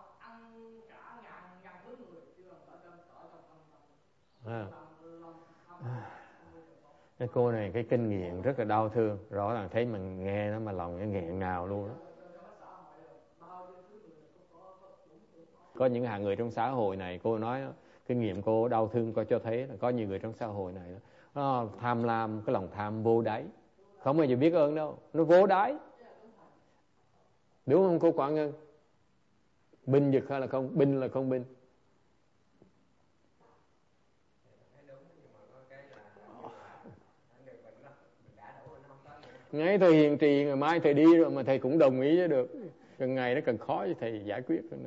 Cái cô này cái kinh nghiệm rất là đau thương, rõ ràng thấy mình nghe nó mà lòng nó nghẹn ngào luôn đó. Có những hạng người trong xã hội này, cô nói kinh nghiệm cô đau thương cô cho thấy là có nhiều người trong xã hội này nó tham lam, cái lòng tham vô đáy, không bao giờ biết ơn đâu, nó vô đáy. Đúng không cô Quảng Ngân? Binh vực hay là không? Binh là không binh? Ngay thầy hiền trì, ngày mai thầy đi rồi mà thầy cũng đồng ý được. Càng ngày nó càng khó cho thầy giải quyết hơn nữa.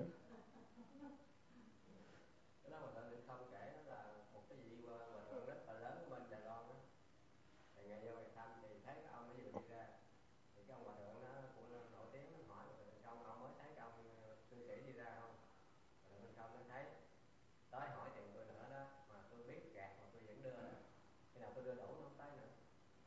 Cái đó mà thợ Định Không kể đó là một cái vị hòa thượng rất là lớn bên Đài Loan đó. Thì ngày vô ngày thăm thì thấy cái ông nó vừa đi ra, thì cái ông hòa thượng nó cũng nổi tiếng, nó hỏi rồi xong ông mới thấy cái ông cư sĩ đi ra không? Rồi Định Không nó thấy, tới hỏi tiền tôi nữa đó, mà tôi biết gạt mà tôi vẫn đưa đó. Khi nào tôi đưa đủ nó không tới nữa.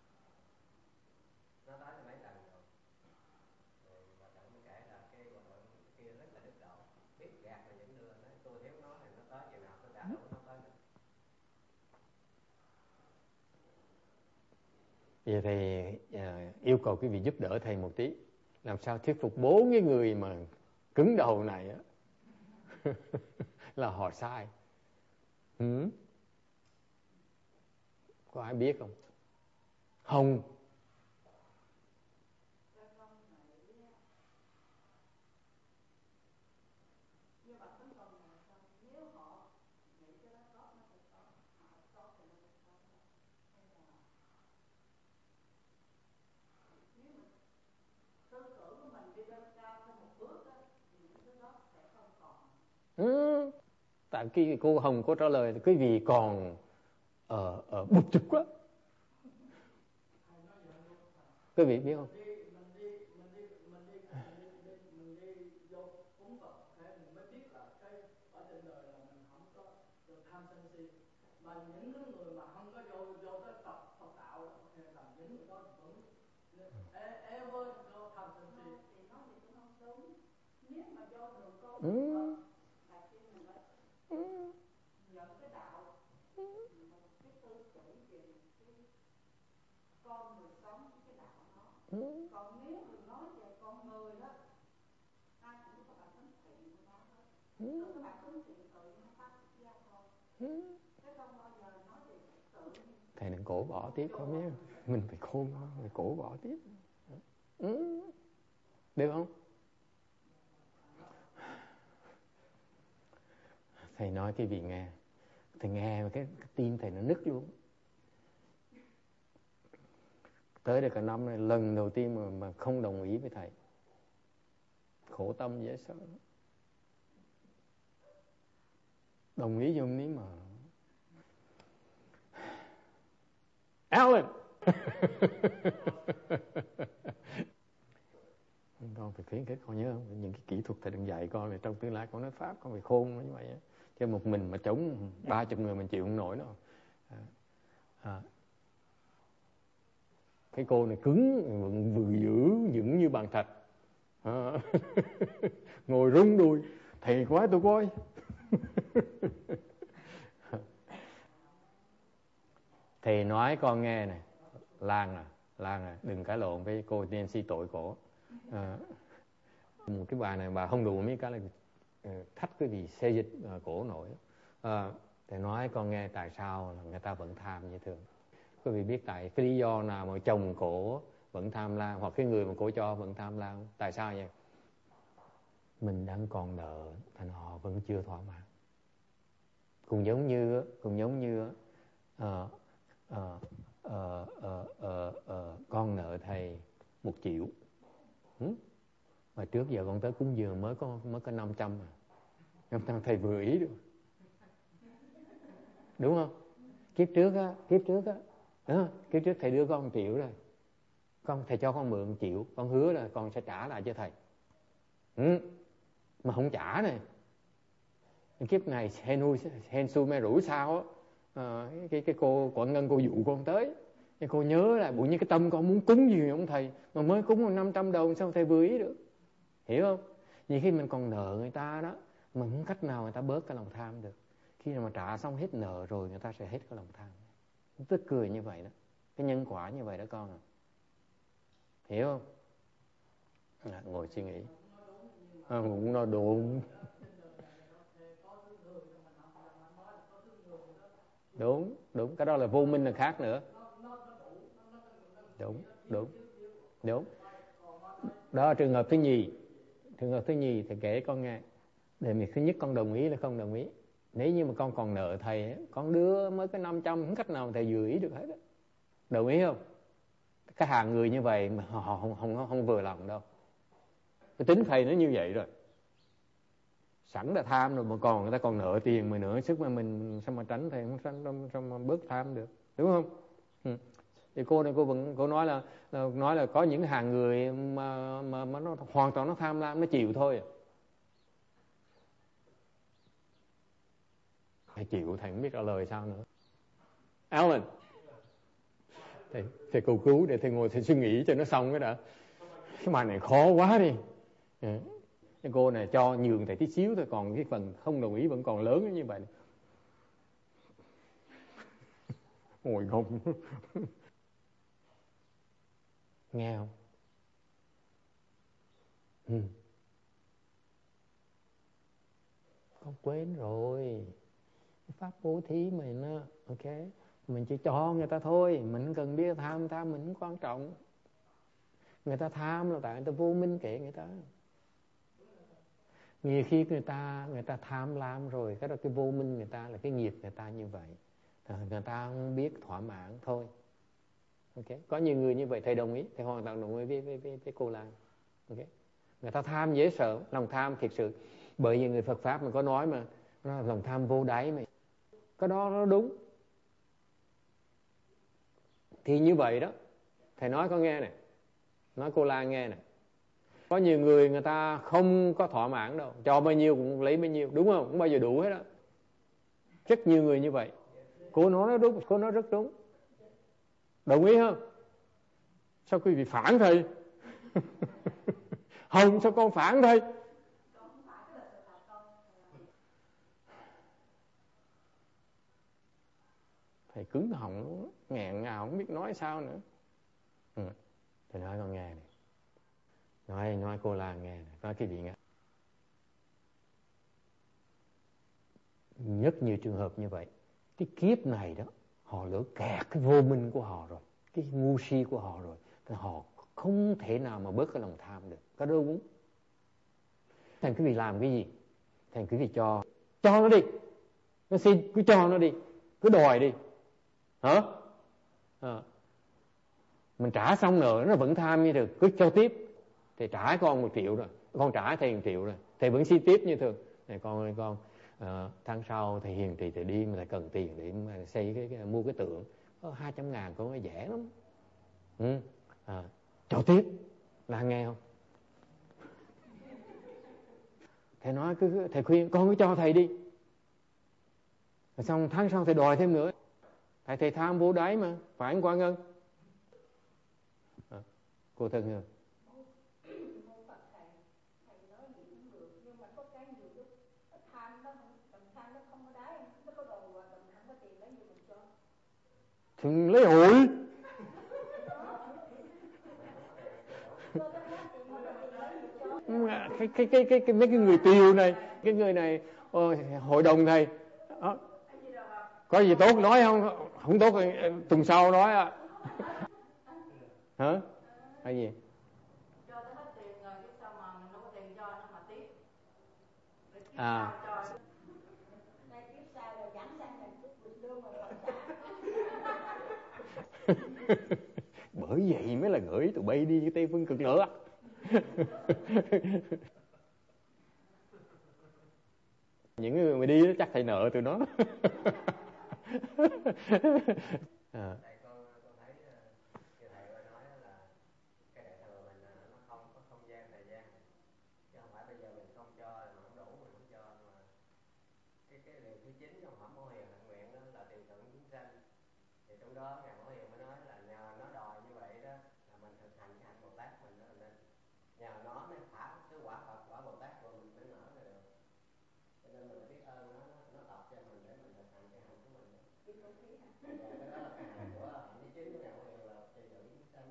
Nó tới mấy lần rồi. Rồi hòa thượng mới kể là cái hòa thượng kia rất là đức độ, biết gạt mà vẫn đưa, nói tôi thiếu nó thì nó tới chừng nào tôi trả đủ nó tới nữa. Vậy thì yêu cầu quý vị giúp đỡ thầy một tí, làm sao thuyết phục 4 cái người mà cứng đầu này á là họ sai. Có ai biết không? Không. Tại khi cô Hồng có trả lời thì quý vị còn bực trực quá. Quý vị biết không? Mà những cái người mà không có vô tới Phật đạo đó, thì là những người đó vẫn ever go tham sân si. Thì nói gì cũng không đúng. Nếu mà vô đường con là khi mình đã nhận cái đạo, một cái tư tưởng về cái con người sống cái đạo đó. Còn nếu mình nói về con người đó, ai cũng có bạn tánh thiện của nó hết. Từ các bạn tánh thiện tự nó phát ra thôi. Chứ không bao giờ nói về tự. Thầy đừng cổ bỏ tiếp có biết. Mình phải khôn, phải cổ bỏ tiếp. Được không? Thầy nói cái vị nghe. Thầy nghe mà cái tim thầy nó nứt luôn. Tới được cả năm này, lần đầu tiên mà không đồng ý với thầy. Khổ tâm dễ sợ. Đồng ý với ông ní mà Alan con phải khuyến khích con nhớ không? Những cái kỹ thuật thầy đừng dạy con này, trong tương lai con nói Pháp con phải khôn như vậy á. Chứ một mình mà chống 30 người mình chịu không nổi đâu. Cái cô này cứng vừa giữ vững như bàn thạch. Ngồi rung đùi, thầy quá tôi coi. Thầy nói con nghe này, Lan à, đừng cãi lộn với cô Nancy tội cổ. Một cái bà này bà không đủ mấy cái là thách cái gì xê dịch cổ nổi. Thầy nói con nghe tại sao là người ta vẫn tham như thường. Quý vị biết tại cái lý do nào mà chồng cổ vẫn tham lam, hoặc cái người mà cổ cho vẫn tham lam? Tại sao vậy? Mình đang còn nợ, thành họ vẫn chưa thỏa mãn. Cũng giống như con nợ thầy 1 triệu. Mà trước giờ con tới cúng dường mới có 500 à. 500 thầy vừa ý được. Đúng không? Kiếp trước thầy đưa con 1 triệu rồi. Thầy cho con mượn 1 triệu, con hứa là con sẽ trả lại cho thầy. Mà không trả này. Kiếp này hên xui me rủi sao á. Cái cô Quận Ngân cô dụ con tới. Cái cô nhớ lại bụi như cái tâm con muốn cúng gì ông thầy, mà mới cúng 500 đồng sao thầy vừa ý được. Hiểu không? Vì khi mình còn nợ người ta đó, mà không cách nào người ta bớt cái lòng tham được. Khi mà trả xong hết nợ rồi, người ta sẽ hết cái lòng tham. Tức cười như vậy đó. Cái nhân quả như vậy đó con à. Hiểu không? Ngồi suy nghĩ. Cũng nói đúng. Đúng. Cái đó là vô minh là khác nữa. Đúng. Đó là trường hợp thứ nhì. Trường hợp thứ nhì thì kể con nghe. Đề việc thứ nhất con đồng ý là không đồng ý. Nếu như mà con còn nợ thầy, con đưa mới có 500, không cách nào thầy vừa ý được hết đó. Đồng ý không? cái hàng người như vậy mà họ không vừa lòng đâu. Cái tính thầy nó như vậy rồi, sẵn đã tham rồi mà còn người ta còn nợ tiền mà nợ sức, mà mình sao mà tránh thầy, không sao mà bớt tham được, đúng không? Thì cô này cô nói là có những hàng người mà nó hoàn toàn nó tham lam, nó chịu thôi. Thầy chịu, thầy không biết trả lời sao nữa. Alan, thầy cầu cứu để thầy ngồi thầy suy nghĩ cho nó xong cái đã. Cái bài này khó quá đi. Cái cô này cho nhường thầy tí xíu thôi, còn cái phần không đồng ý vẫn còn lớn như vậy. Ngồi không. Nghe không? Con quên rồi. Pháp bố thí mày nó ok, mình chỉ cho người ta thôi, mình không cần biết tham mình không quan trọng. Người ta tham là tại người ta vô minh, kệ người ta. Nhiều khi người ta tham lam rồi, cái đó cái vô minh người ta là cái nghiệp người ta như vậy, người ta không biết thỏa mãn thôi. Ok, có nhiều người như vậy, thầy đồng ý, thầy hoàn toàn đồng ý với cô Lan. Ok, người ta tham dễ sợ, lòng tham thiệt sự, bởi vì người Phật pháp mình có nói mà, nó là lòng tham vô đáy mà. Cái đó nó đúng. Thì như vậy đó, thầy nói có nghe này, nói cô Lan nghe này. Có nhiều người ta không có thỏa mãn đâu, cho bao nhiêu cũng lấy bấy nhiêu, đúng không? Không bao giờ đủ hết đó. Rất nhiều người như vậy. Cô nói nó đúng, cô nói rất đúng. Đồng ý không? Sao quý vị phản thầy? Hồng sao con phản thầy? Thầy cứng họng luôn, nghẹn ngào không biết nói sao nữa. Thầy nói con nghe này, nói cô Lan nghe này, nói cái gì nghe. Rất nhiều trường hợp như vậy, cái kiếp này đó họ lỡ kẹt cái vô minh của họ rồi, cái ngu si của họ rồi, thì họ không thể nào mà bớt cái lòng tham được. Có đâu đúng. Thành quý vị làm cái gì? Thành quý vị cho nó đi, nó xin cứ cho nó đi, cứ đòi đi. Hả? Mình trả xong nợ nó vẫn tham như thường, cứ cho tiếp. Thầy trả con 1 triệu rồi, con trả thầy 1 triệu rồi, thầy vẫn xin tiếp như thường. Này con ơi con, tháng sau thầy hiền trì thầy đi mà thầy cần tiền để mà xây mua cái tượng, có 200.000 con nói dễ lắm. Cho tiếp là nghe không? Thầy nói thầy khuyên con cứ cho thầy đi, rồi xong tháng sau thầy đòi thêm nữa. Tại thầy tham vô đáy mà, phải không Quang Ngân? Cô Thân hả? Thì lấy hụi. Mấy cái người tiều này, cái người này hội đồng thầy có gì tốt nói không? Không tốt thì tuần sau nói à. Hả? Hay gì? Cho tới hết tiền rồi chứ sao mà mình đâu có tiền cho nó mà tiếp. Đây tiếp sau là giảm sang thành chút bình lương mà Phật trả. Bởi vậy mới là gửi tụi bay đi cái Tây Phương Cực nữa. Những người mà đi đó, chắc thầy nợ tụi nó. Tại con thấy như thầy nói là cái đại thừa mình nó không có không gian thời gian, chứ không phải bây giờ mình không cho mà không đủ, mình không cho. Mà cái điều thứ 9 trong Phẩm Phổ Hiền Hạnh Nguyện đó là tiền thưởng chúng sanh. Thì trong đó ngài Phổ Hiền mới nói là nhờ nó đòi như vậy đó là mình thực hành cái hạnh Bồ Tát mình đó, nên nhờ nó mới thả cái quả Phật, quả Bồ Tát rồi mình phải nở ra được. Cho nên mình phải biết ơn nó tập cho mình để mình thực hành cái hạnh của mình đó. Cái đó là cái hạnh của hạnh thứ 9 của ngài Phổ Hiền là tiền thưởng chúng sanh.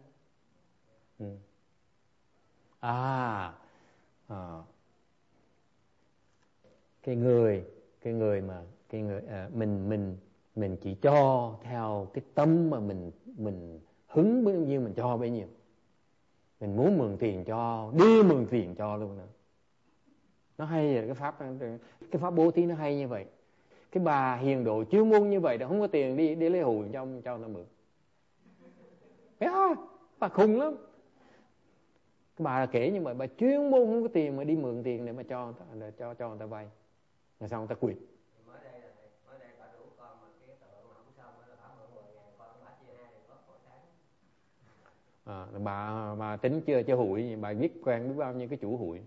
Mình chỉ cho theo cái tâm mà mình hứng bấy nhiêu mình cho bấy nhiêu. Mình muốn mượn tiền cho, đi mượn tiền cho luôn nữa. Nó hay vậy, cái pháp bố thí nó hay như vậy. Cái bà hiền độ chuyên môn như vậy đó, không có tiền đi lấy hùi cho nó mượn. Thấy không? Bà khùng lắm. Bà kể như vậy, bà chuyên môn không có tiền mà đi mượn tiền để mà cho người ta vay, rồi xong người ta quỵt. Mới đây bà rủ con mà cái tượng mà không xong là bà mượn 10.000 con, bà chia 2 thì có mỗi tháng. Bà tính chưa hụi, bà biết quen biết bao nhiêu cái chủ hụi.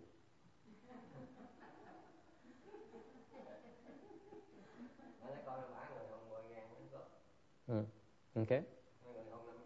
Nói con là bà người hùng 10.000 góp. Ok. Người hùng 5.000.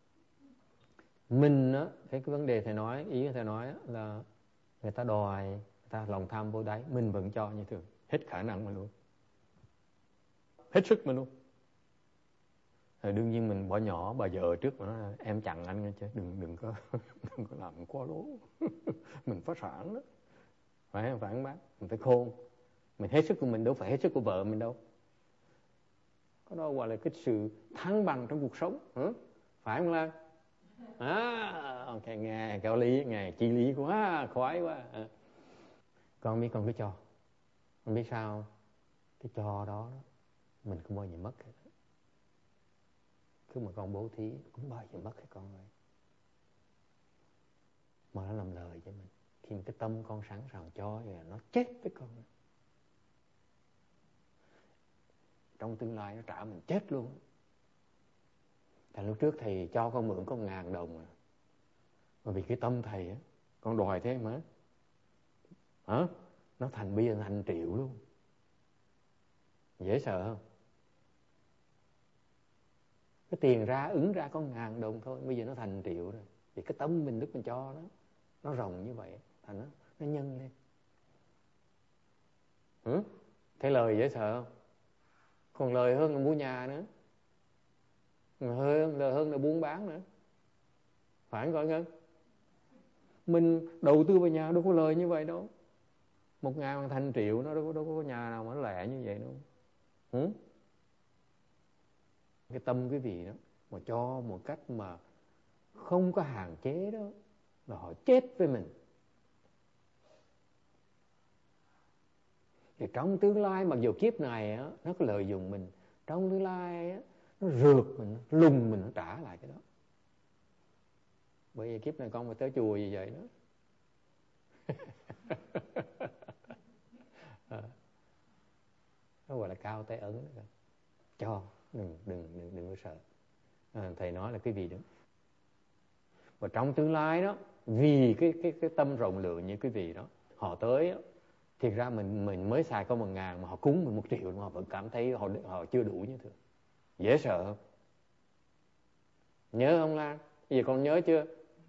Mình á, cái vấn đề thầy nói, ý thầy nói là người ta đòi, người ta lòng tham vô đáy, mình vẫn cho như thường, hết khả năng mình luôn, hết sức mình luôn. Rồi đương nhiên mình bỏ nhỏ bà vợ trước mà nói em chặn anh nghe chứ, đừng có làm quá lố. Mình phá sản đó, phải không? Phản bác, mình phải khôn, mình hết sức của mình, đâu phải hết sức của vợ mình đâu. Có đó gọi là cái sự thăng bằng trong cuộc sống, phải không Lan? Ok, nghe giáo lý, nghe chi lý quá, khoái quá. Con biết con cứ cho, con biết sao không? Cái cho đó mình không bao giờ mất hết. Cứ mà con bố thí cũng bao giờ mất hết con ơi. Mà nó làm lời cho mình. Khi mà cái tâm con sẵn sàng cho thì nó chết với con. Trong tương lai nó trả mình chết luôn. Thành lúc trước thầy cho con mượn có 1.000 đồng à. Mà vì cái tâm thầy á, con đòi thế mà nó thành bia thành triệu luôn. Dễ sợ không? Cái tiền ra ứng ra có 1.000 đồng thôi, bây giờ nó thành triệu rồi. Vì cái tâm mình lúc mình cho nó rộng như vậy, thành nó nhân lên. Thấy lời dễ sợ không? Còn lời hơn là mua nhà nữa, lời hơn là buôn bán nữa, phải không gọi Ngân? Mình đầu tư vào nhà đâu có lời như vậy đâu. 1.000 thành triệu, nó đâu có nhà nào mà nó lẻ như vậy đâu. Cái tâm quý vị đó mà cho một cách mà không có hạn chế đó là họ chết với mình. Thì trong tương lai mặc dù kiếp này á, nó có lợi dụng mình, trong tương lai á, nó rượt mình, nó lùng mình, nó trả lại cái đó. Bởi vì kiếp này con phải tới chùa gì vậy đó. Nó gọi là cao tay ấn đó. Cho, đừng có sợ. Thầy nói là cái gì đó. Và trong tương lai đó, vì cái tâm rộng lượng như quý vị đó, họ tới đó, thiệt ra mình mới xài có 1.000 mà họ cúng mình 1 triệu, mà họ vẫn cảm thấy họ chưa đủ như thường. Dễ sợ không? Nhớ không Lan? Bây giờ con nhớ chưa?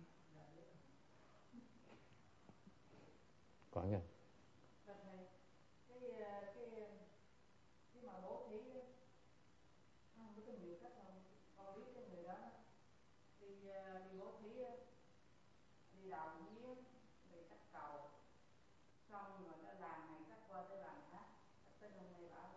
Còn rồi. Cái mà bố thí đó, không có nhiều cách đâu. Con biết cái người đó đi bố thí, đi đào giếng, đi cắt cầu, xong rồi nó làm này cắt qua tới làm khác, tới hôm nay bảo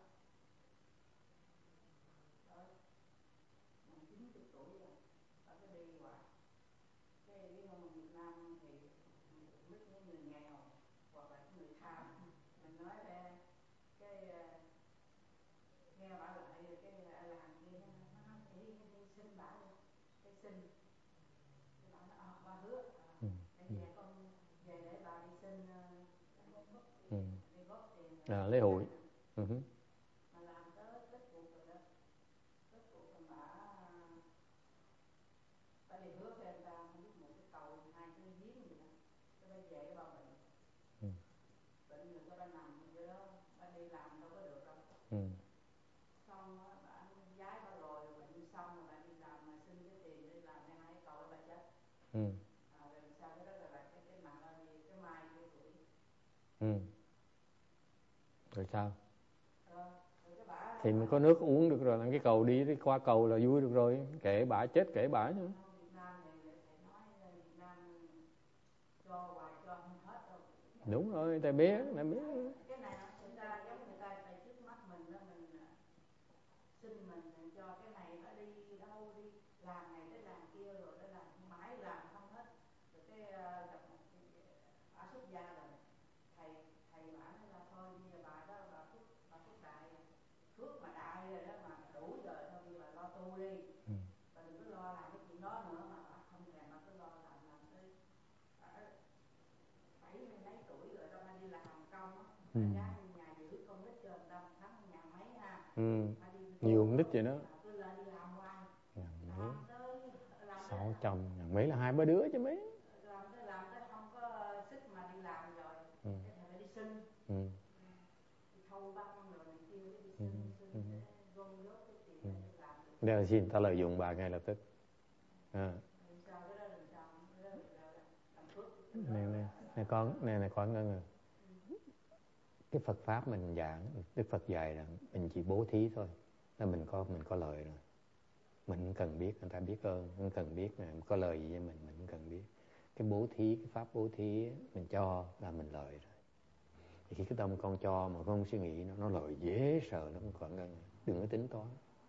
đó, 90 tuổi rồi, bảo cứ đi hoài. Cái biết không, Việt Nam thì biết những người nghèo hoặc là người tham, mình nói ra cái nghe bảo lại cái làm kia nó nói đi xin bảo đi, cái xin cái bảo nó bà hứa cái về con về để bà đi xin đi góp tiền Lễ hội. mà làm tới kết cuộc rồi đó, kết cuộc là bà đi hứa với anh ta không biết một cái cầu 2 cái giếng gì đó, cái bà về cái bà bệnh bệnh rồi cái bà nằm vậy đó, bà đi làm đâu có được đâu. Xong á, bà giái bà rồi bệnh xong rồi bà đi làm mà xin cái tiền đi làm cái 2 cầu bà chết. Rồi sau đó là cái mặt là gì, cái mai cái tuổi. Rồi sao? Rồi cái bả Thì mình có nước uống được rồi, làm cái cầu đi qua cầu là vui được rồi, kệ bả chết kệ bả nữa. Việt Nam này phải nói Việt Nam cho hoài cho không hết đâu. Đúng rồi, thầy biết. Cái này người ta giống người ta tại trước mắt mình đó, mình xin mình cho cái này nó đi đâu đi làm này tới làm kia rồi nó làm mãi làm không hết. Rồi cái gặp một bà xuất gia rồi thầy bà nói là thôi bây giờ bà đó bà phước đại phước mà đại rồi đó mà đủ rồi thôi bây giờ bà lo tu đi, bà đừng có lo làm cái chuyện đó nữa, mà bà không thèm bà Phải ra nhà giữ con nít cho người ta một tháng nhà mấy ha. Nhiều con nít vậy đó. Tôi lại đi làm hoài. Ngàn mấy 600, ngàn mấy là 2-3 đứa chứ mấy. Làm tới không có sức mà đi làm rồi. Cái thằng phải đi xin. Đi thâu băng rồi này kia đi xin để gom góp cái tiền để đi làm được. Đây là xin ta lợi dụng bà ngay lập tức. Sao cái đó làm sao? Cái đó làm phước. Này con Ngân à. Cái Phật pháp mình giảng, Đức Phật dạy rằng mình chỉ bố thí thôi là mình có lợi rồi. Mình không cần biết, người ta biết ơn, không cần biết là có lời gì với mình không cần biết. Cái bố thí, cái pháp bố thí mình cho là mình lợi rồi. Thì khi cái tâm con cho mà con không suy nghĩ nó lợi dễ sợ lắm, con Ngân. Đừng có tính toán.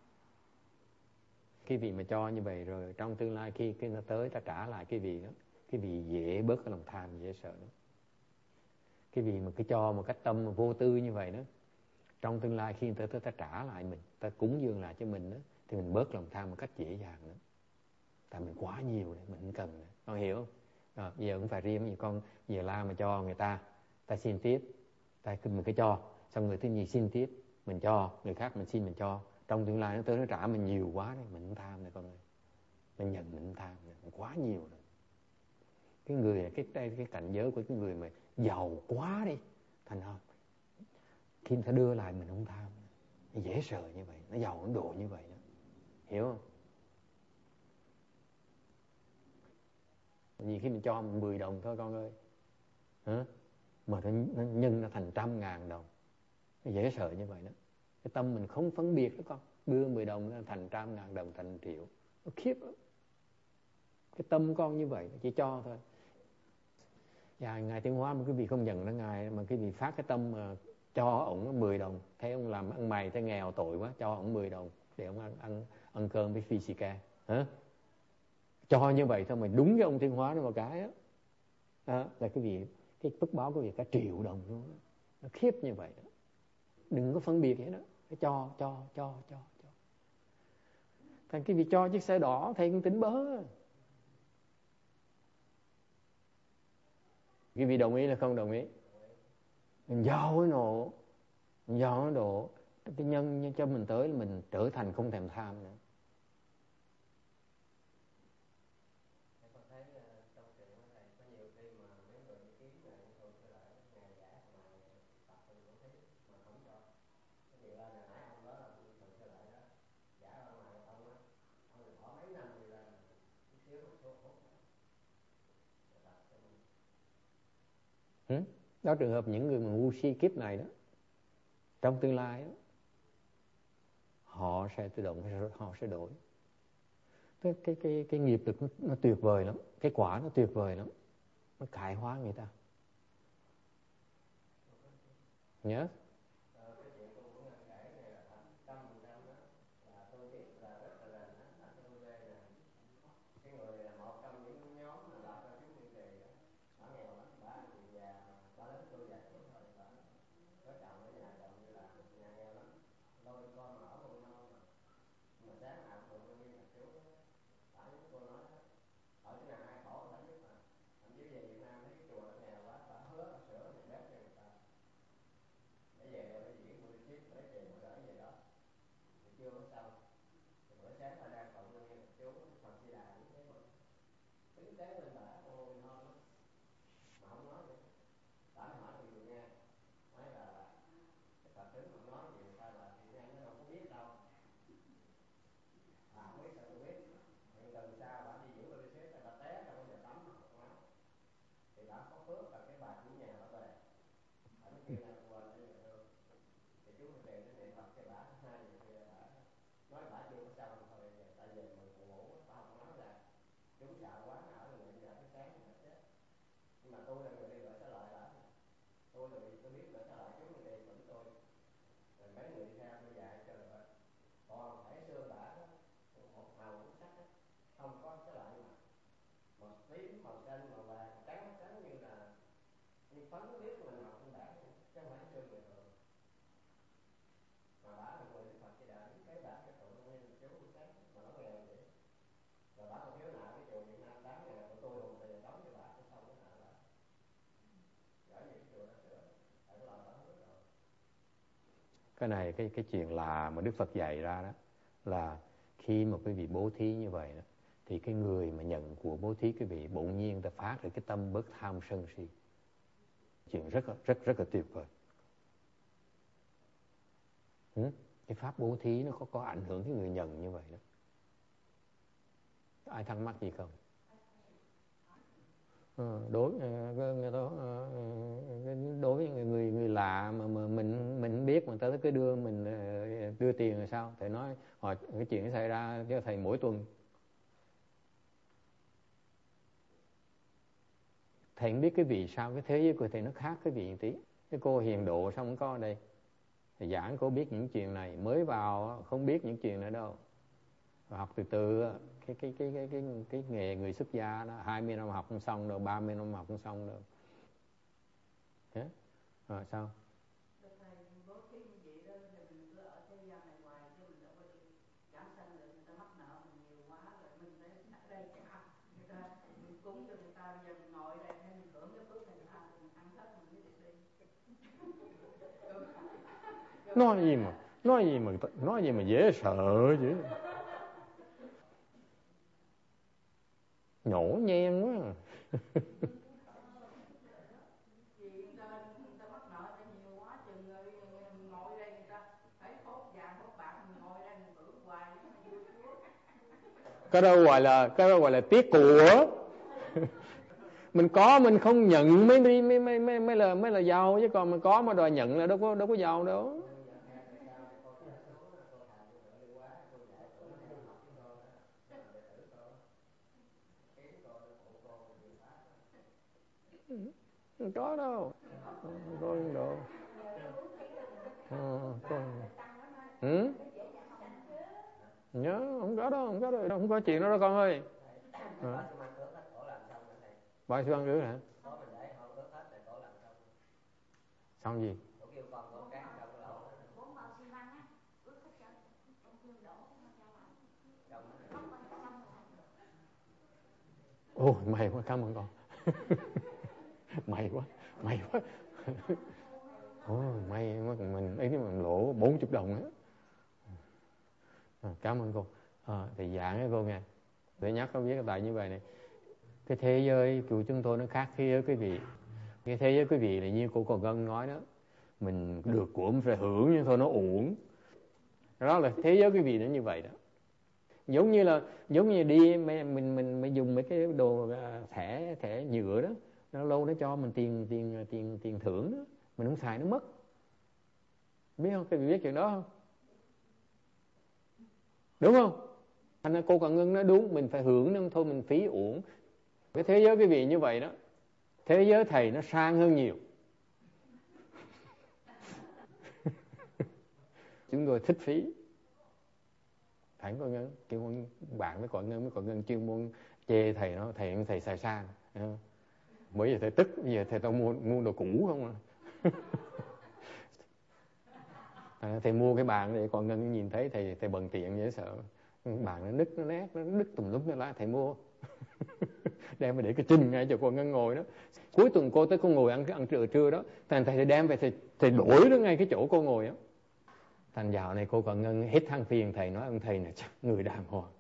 Cái vị mà cho như vậy rồi trong tương lai khi nó tới ta trả lại cái vị đó, cái vị dễ bớt cái lòng tham, dễ sợ lắm. Cái vị mà cứ cho một cách tâm mà vô tư như vậy đó, trong tương lai khi người ta trả lại mình, ta cúng dường lại cho mình đó, thì mình bớt lòng tham một cách dễ dàng nữa. Tại mình quá nhiều rồi, mình không cần nữa. Con hiểu không? Bây giờ cũng phải riêng như con giờ la mà cho người ta xin tiếp, mình cứ cho, xong người thứ nhì xin tiếp, mình cho, người khác mình xin mình cho, trong tương lai nó tới nó trả mình nhiều quá đấy, mình không tham này con ơi. Mình nhận mình không tham này, mình quá nhiều rồi. Cái người cái cảnh giới của cái người mà giàu quá đi, thành không? Khi người ta đưa lại mình không tham, nó dễ sợ như vậy, nó giàu nó độ như vậy đó. Hiểu không? Vì khi mình cho 10 đồng thôi con ơi, mà nó nhân ra thành 100.000 đồng, nó dễ sợ như vậy đó. Cái tâm mình không phân biệt đó con, đưa 10 đồng nó thành 100.000 đồng, thành 1 triệu, nó khiếp lắm. Cái tâm con như vậy, chỉ cho thôi. Và Ngài Tiến Hóa mà quý vị không nhận đó Ngài, mà quý vị phát cái tâm mà cho ổng 10 đồng, thấy ông làm ăn mày thấy nghèo tội quá, cho ổng 10 đồng để ông ăn cơm với Physica. Cho như vậy thôi mà đúng cái ông Tiến Hóa đó một cái á, là quý vị, cái phước báo của quý vị cả 1 triệu đồng luôn đó. Nó khiếp như vậy đó. Đừng có phân biệt vậy đó, cái cho. Thành quý vị cho chiếc xe đỏ thầy cũng tính bớ. Quý vị đồng ý là không đồng ý? Mình giàu cái độ cái nhân cho mình tới mình trở thành không thèm tham nữa. Con thấy trong chuyện này có nhiều khi mà mấy người đi kiếm này thường sẽ lại ngày giả mà tập mình cũng thấy mà không cho. Nhiều là nãy ông đó là thường sẽ lại đó giả ở ngoài ông á, ông bỏ mấy năm đi ra chút xíu một số phút tập cho mình. Đó trường hợp những người mà ngu si kiếp này đó, trong tương lai đó, họ sẽ tự động, họ sẽ đổi. Cái nghiệp lực nó tuyệt vời lắm, cái quả nó tuyệt vời lắm, nó cải hóa người ta. Nhớ? Cái chuyện tôi cũng đang kể này là 100% đó, là tôi biết là rất là gần đó, là tôi về nè. Cái người này là một trong những nhóm mà lập ra chú Thiên Trì đó, bà nghèo lắm, bà người già mà bà lớn tôi già tuổi rồi, bà có chồng ở nhà, chồng như là nhà nghèo lắm, lôi con mà ở nuôi non mà sáng nào cũng tụi tôi đi gặp chú đó. Bà với cô nói đó, ở cái nào ai khổ bà nhất mà, thậm chí về Việt Nam thấy cái chùa nó nghèo quá, bà hứa bà sửa nhà bếp cho người ta để về đây để diễn buổi ship lấy tiền mà gửi về đó thì chưa có xong. Thì bữa sáng bà ra cậu nghe chú Phật Di Đà cũng thế mà tính kế bên bà ôi ngon lắm mà không nói nữa. Bà hỏi tôi vừa nghe nói là cái Phật tướng ông nói gì sao bà thì nghe nó đâu có biết đâu. Bà không biết sao tôi biết. Thì lần sau bà đi diễn buổi ship là bà té trong cái nhà tắm mà không máu thì bà có phước là cái bà chủ nhà bà về bà mới kêu là quên để nhận lương. Thì chú phải về niệm Phật cho bà 2 giờ kia bà nói bà chưa có xong thôi, tại về mình buồn ngủ bà không nói ra chú sợ quá ở niệm giờ tới sáng thì chết. Nhưng mà tôi là người đi gửi trả lại bà, tôi là vì tôi biết gửi trả lại chú người tiền của tôi rồi mấy người đi theo tôi dạy cho rồi còn thể xương bà đó một màu cũng sắc đó, không có cái loại mà màu tím màu xanh màu vàng trắng như là như phấn biết mình học trên bảng chứ không phải xương người thường. Mà bà là người Đức Phật Di Đà đứng cái bảng cái tụi nguyên chú sáng mà nó nghèo vậy. Rồi bà còn thiếu nợ cái chùa Việt Nam 8.000 của tôi hùng tiền đóng cho bà, tôi xong cái nợ bà gửi về cái chùa đó sửa tại cái lời bà hứa. Cái này cái chuyện là mà Đức Phật dạy ra đó là khi mà quý vị bố thí như vậy đó, thì cái người mà nhận của bố thí quý vị bỗng nhiên ta phát được cái tâm bớt tham sân si. Chuyện rất là tuyệt vời. Cái pháp bố thí nó có ảnh hưởng cái người nhận như vậy đó. Ai thắc mắc gì không? Đối với người lạ mà mình biết mà tới cứ đưa tiền là sao? Thầy nói cái chuyện nó xảy ra cho thầy mỗi tuần. Thầy không biết cái vì sao cái thế giới của thầy nó khác cái vị một tí. Cái cô hiền độ xong có ở đây, thầy giảng cô biết những chuyện này, mới vào không biết những chuyện này đâu. Học từ từ cái nghề người xuất gia đó, 20 năm học không xong đâu, 30 năm học không xong đâu. Thế? Rồi sao? Nói gì mà dễ sợ chứ. Nhổ nhen quá. Cái đó gọi là tiếc của. Mình có mình không nhận mới là giàu, chứ còn mình có mà đòi nhận là đâu có giàu đâu. Không có đâu. Không có đâu. Nhớ không có đâu, không có chuyện đó đâu con ơi. Bao nhiêu ăn ước hả? Có mình để họ ước hết rồi cổ làm xong. Xong gì? Cổ kêu con đổ cát trong cái lỗ đó. 4 bao xi măng á, ước hết trơn. Con kêu đổ nó cho lại. Không phải xong rồi. Ôi may quá, cảm ơn con. may quá. Ôi may quá, mình ý mình lỗ 40 đồng á. Cảm ơn cô. Thì giảng với cô nghe. Để nhắc có biết tại như vậy này. Cái thế giới của chúng tôi nó khác thế giới quý vị. Cái thế giới quý vị là như cô Còn Ngân nói đó, mình được của mình phải hưởng nhưng thôi nó uổng. Đó là thế giới quý vị nó như vậy đó. Giống như đi mình dùng mấy cái đồ thẻ nhựa đó, nó lâu nó cho mình tiền thưởng đó, mình không xài nó mất. Biết không? Quý vị biết chuyện đó không? Đúng không? Thành ra cô Còn Ngân nói đúng, mình phải hưởng nhưng thôi mình phí uổng. Cái thế giới quý vị như vậy đó. Thế giới thầy nó sang hơn nhiều. Chúng tôi thích phí. Phải Còn Ngân, kêu bạn với Còn Ngân chuyên môn chê thầy nó, thầy xài sang. Bởi giờ thầy tức, bây giờ tao mua đồ cũ không à. Thầy mua cái bàn để Còn Ngân nhìn thấy thầy bần tiện dễ sợ. Bàn nó nứt, nó nát, nó nứt tùm lum lá, thầy mua. Đem về để cái trình ngay cho Còn Ngân ngồi đó. Cuối tuần cô tới cô ngồi ăn trưa đó, thành thầy đem về thầy đổi đó ngay cái chỗ cô ngồi đó. Thành dạo này cô Còn Ngân hết than phiền thầy, nói ông thầy này chắc người đàng hoàng.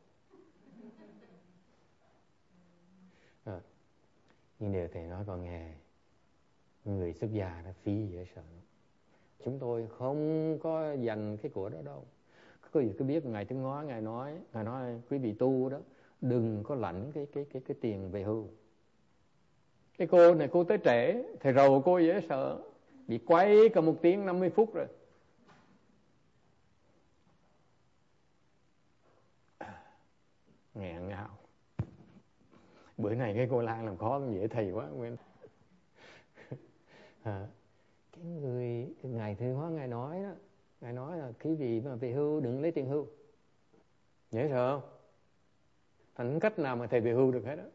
Nhưng điều thầy nói con nghe, người xuất gia nó phí dễ sợ. Chúng tôi không có dành cái của đó đâu. Có gì cứ biết ngày tiếng ngó ngài nói quý vị tu đó đừng có lãnh cái tiền về hưu. Cái cô này cô tới trễ, thầy rầu cô dễ sợ, bị quay cả 1 tiếng 50 phút rồi. Nghẹn ngào. Bữa này cái cô Lan làm khó dễ thầy quá Nguyên. Cái người ngài Thư Hóa ngài nói đó, ngài nói là quý vị mà về hưu đừng lấy tiền hưu. Dễ sợ không? Thành cách nào mà thầy về hưu được hết đó.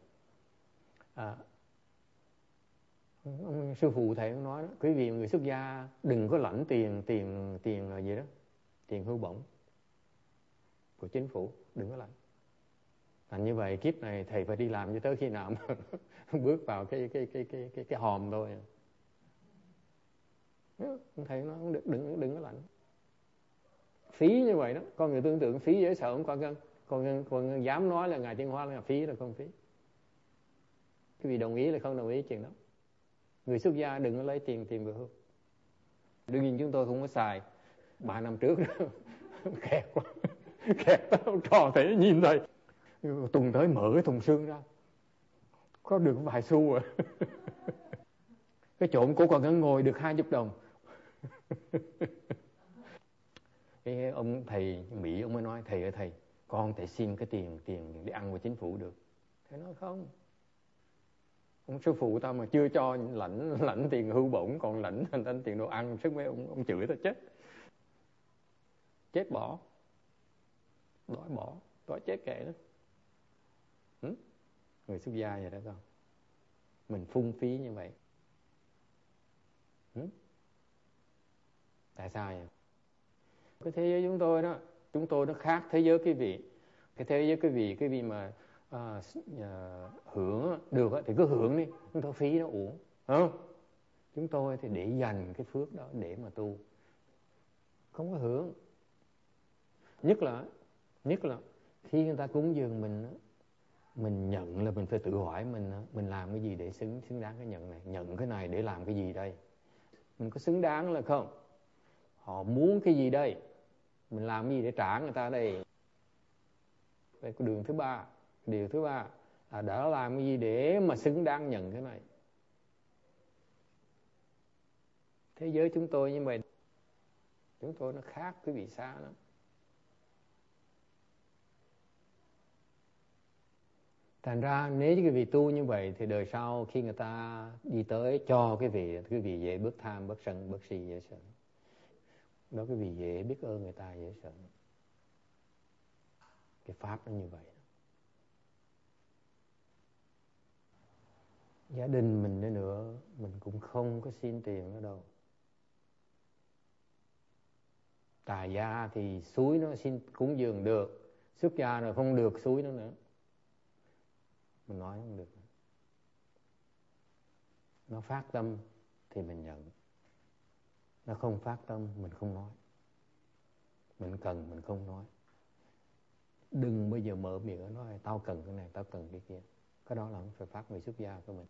Ông sư phụ thầy cũng nói đó, quý vị người xuất gia đừng có lãnh tiền là gì đó, tiền hưu bổng của chính phủ, đừng có lãnh. Thành như vậy kiếp này thầy phải đi làm cho tới khi nào mà bước vào cái hòm thôi. Thầy nói đừng có lãnh. phí như vậy đó. Con người tưởng tượng phí dễ sợ không? Con dám nói là Ngài Tiến Hóa là phí là không phí. Quý vị đồng ý là không đồng ý chuyện đó? Người xuất gia đừng có lấy tiền về hương. Đương nhiên chúng tôi không có xài. 3 năm trước đó kẹt quá, kẹt tao trò thể nhìn thấy tuần tới mở cái thùng xương ra có được vài xu rồi. Cái chỗ cô còn ngồi được 20 đồng. Cái ông thầy Mỹ ông mới nói, thầy ơi thầy, con thể xin cái tiền để ăn của chính phủ được. Thầy nói không, ông sư phụ tao mà chưa cho lãnh tiền hưu bổng, còn lãnh tiền đồ ăn, sức mấy ông chửi tao chết bỏ, đói chết kệ đó. Người xuất gia vậy đó con, mình phung phí như vậy. Tại sao vậy? Cái thế giới chúng tôi nó khác thế giới quý vị. Cái thế giới quý vị mà hưởng được thì cứ hưởng đi, chúng tôi phí nó uổng, không? Chúng tôi thì để dành cái phước đó để mà tu, không có hưởng. Nhất là khi người ta cúng dường mình nhận là mình phải tự hỏi mình làm cái gì để xứng đáng cái nhận này, nhận cái này để làm cái gì đây, mình có xứng đáng là không? Họ muốn cái gì đây, mình làm cái gì để trả người ta đây? Đây cái điều thứ ba là đã làm cái gì để mà xứng đáng nhận cái này. Thế giới chúng tôi như vậy, chúng tôi nó khác quý vị xa lắm. Thành ra nếu quý vị tu như vậy thì đời sau khi người ta đi tới cho quý vị dễ bớt tham, bớt sân, bớt si, dễ sợ. Đó quý vị dễ biết ơn người ta, dễ sợ. Cái pháp nó như vậy. Gia đình mình nữa mình cũng không có xin tiền nữa đâu. Tài gia thì suối nó xin cúng dường được, xuất gia rồi không được suối nó nữa. Mình nói không được. Nó phát tâm thì mình nhận, nó không phát tâm mình không nói. Mình cần mình không nói. Đừng bao giờ mở miệng nói tao cần cái này, tao cần cái kia. Cái đó là không phải phát người xuất gia của mình.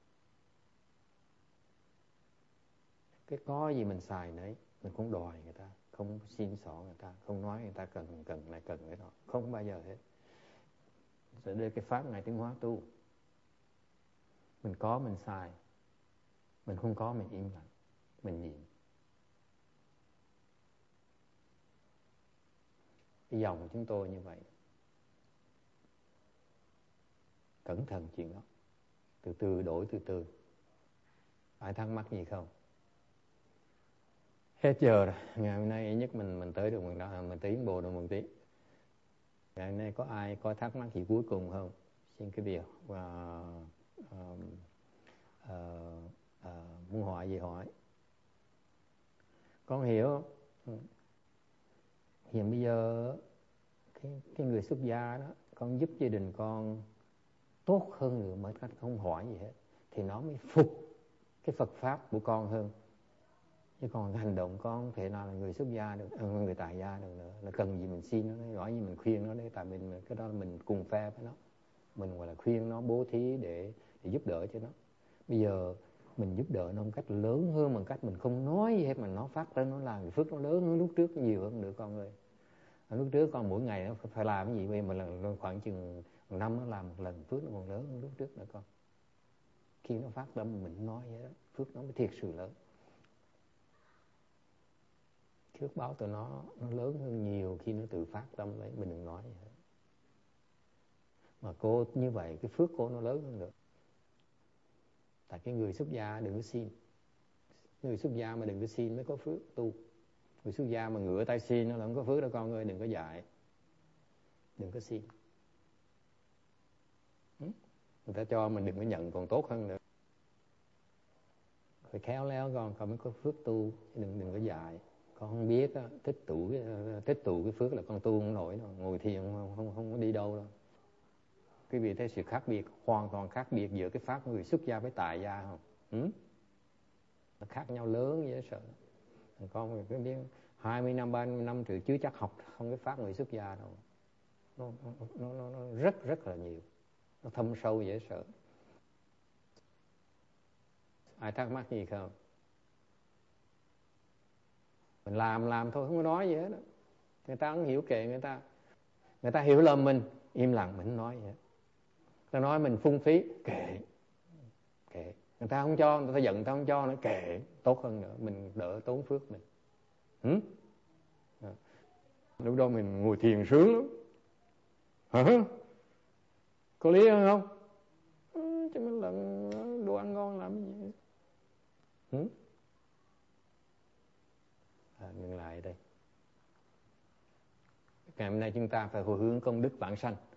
Cái có gì mình xài nấy, mình không đòi người ta, không xin xỏ người ta, không nói người ta cần này cần cái đó, không bao giờ hết. Sẽ đưa cái pháp Ngài Tiến Hóa tu. Mình có mình xài, mình không có mình im lặng, mình nhịn. Cái dòng của chúng tôi như vậy. Cẩn thận chuyện đó. Từ từ đổi từ từ. Ai thắc mắc gì không? Hết giờ rồi. Ngày hôm nay nhất mình tới được mình tiến bộ được một tí. Ngày hôm nay có ai có thắc mắc gì cuối cùng không? Xin cái điều và muốn hỏi gì hỏi. Con hiểu. Hiện bây giờ cái người xuất gia đó, con giúp gia đình con tốt hơn nữa mới cách không hỏi gì hết thì nó mới phục cái Phật pháp của con hơn. Chứ còn cái hành động con không thể nào là người xuất gia được, người tại gia được nữa. Là cần gì mình xin nó, gọi gì mình khuyên nó đấy, tại mình cái đó là mình cùng phe với nó. Mình gọi là khuyên nó, bố thí để giúp đỡ cho nó. Bây giờ mình giúp đỡ nó một cách lớn hơn, bằng cách mình không nói gì hết mà nó phát lên nó làm, thì phước nó lớn hơn lúc trước nhiều hơn nữa con ơi. Lúc trước con mỗi ngày nó phải làm cái gì, bây giờ mà khoảng chừng 1 năm nó làm một lần, phước nó còn lớn hơn lúc trước nữa con. Khi nó phát tâm mình nói vậy đó, phước nó mới thiệt sự lớn. Phước báo tụi nó lớn hơn nhiều khi nó tự phát tâm lấy, mình đừng nói vậy hết. Mà cô như vậy cái phước cô nó lớn hơn được. Tại cái người xuất gia đừng có xin. Người xuất gia mà đừng có xin mới có phước tu. Người xuất gia mà ngửa tay xin nó là không có phước đâu con ơi, đừng có dạy. Đừng có xin. Người ta cho mình đừng có nhận còn tốt hơn nữa. Phải khéo léo con mới có phước tu, đừng có dạy. Con không biết á, tích tụ cái phước là con tu không nổi đâu, ngồi thiền không có đi đâu đâu. Quý vị thấy sự khác biệt, hoàn toàn khác biệt giữa cái pháp người xuất gia với tại gia không? Nó khác nhau lớn dễ sợ. Con cứ biết 20 năm 30 năm trước chưa chắc học không cái pháp người xuất gia đâu. Nó rất là nhiều, nó thâm sâu dễ sợ. Ai thắc mắc gì không? Mình làm thôi, không có nói gì hết đó. Người ta không hiểu kệ người ta hiểu lầm mình, im lặng, mình không nói gì hết. Ta nói mình phung phí, kệ. Người ta không cho, người ta giận, người ta không cho, nó kệ. Tốt hơn nữa, mình đỡ tốn phước mình. Lúc đó mình ngồi thiền sướng lắm. Hả? Có lý không? Chứ mình lần đồ ăn ngon làm gì? Ngừng lại đây. Ngày hôm nay chúng ta phải hồi hướng công đức vãng sanh.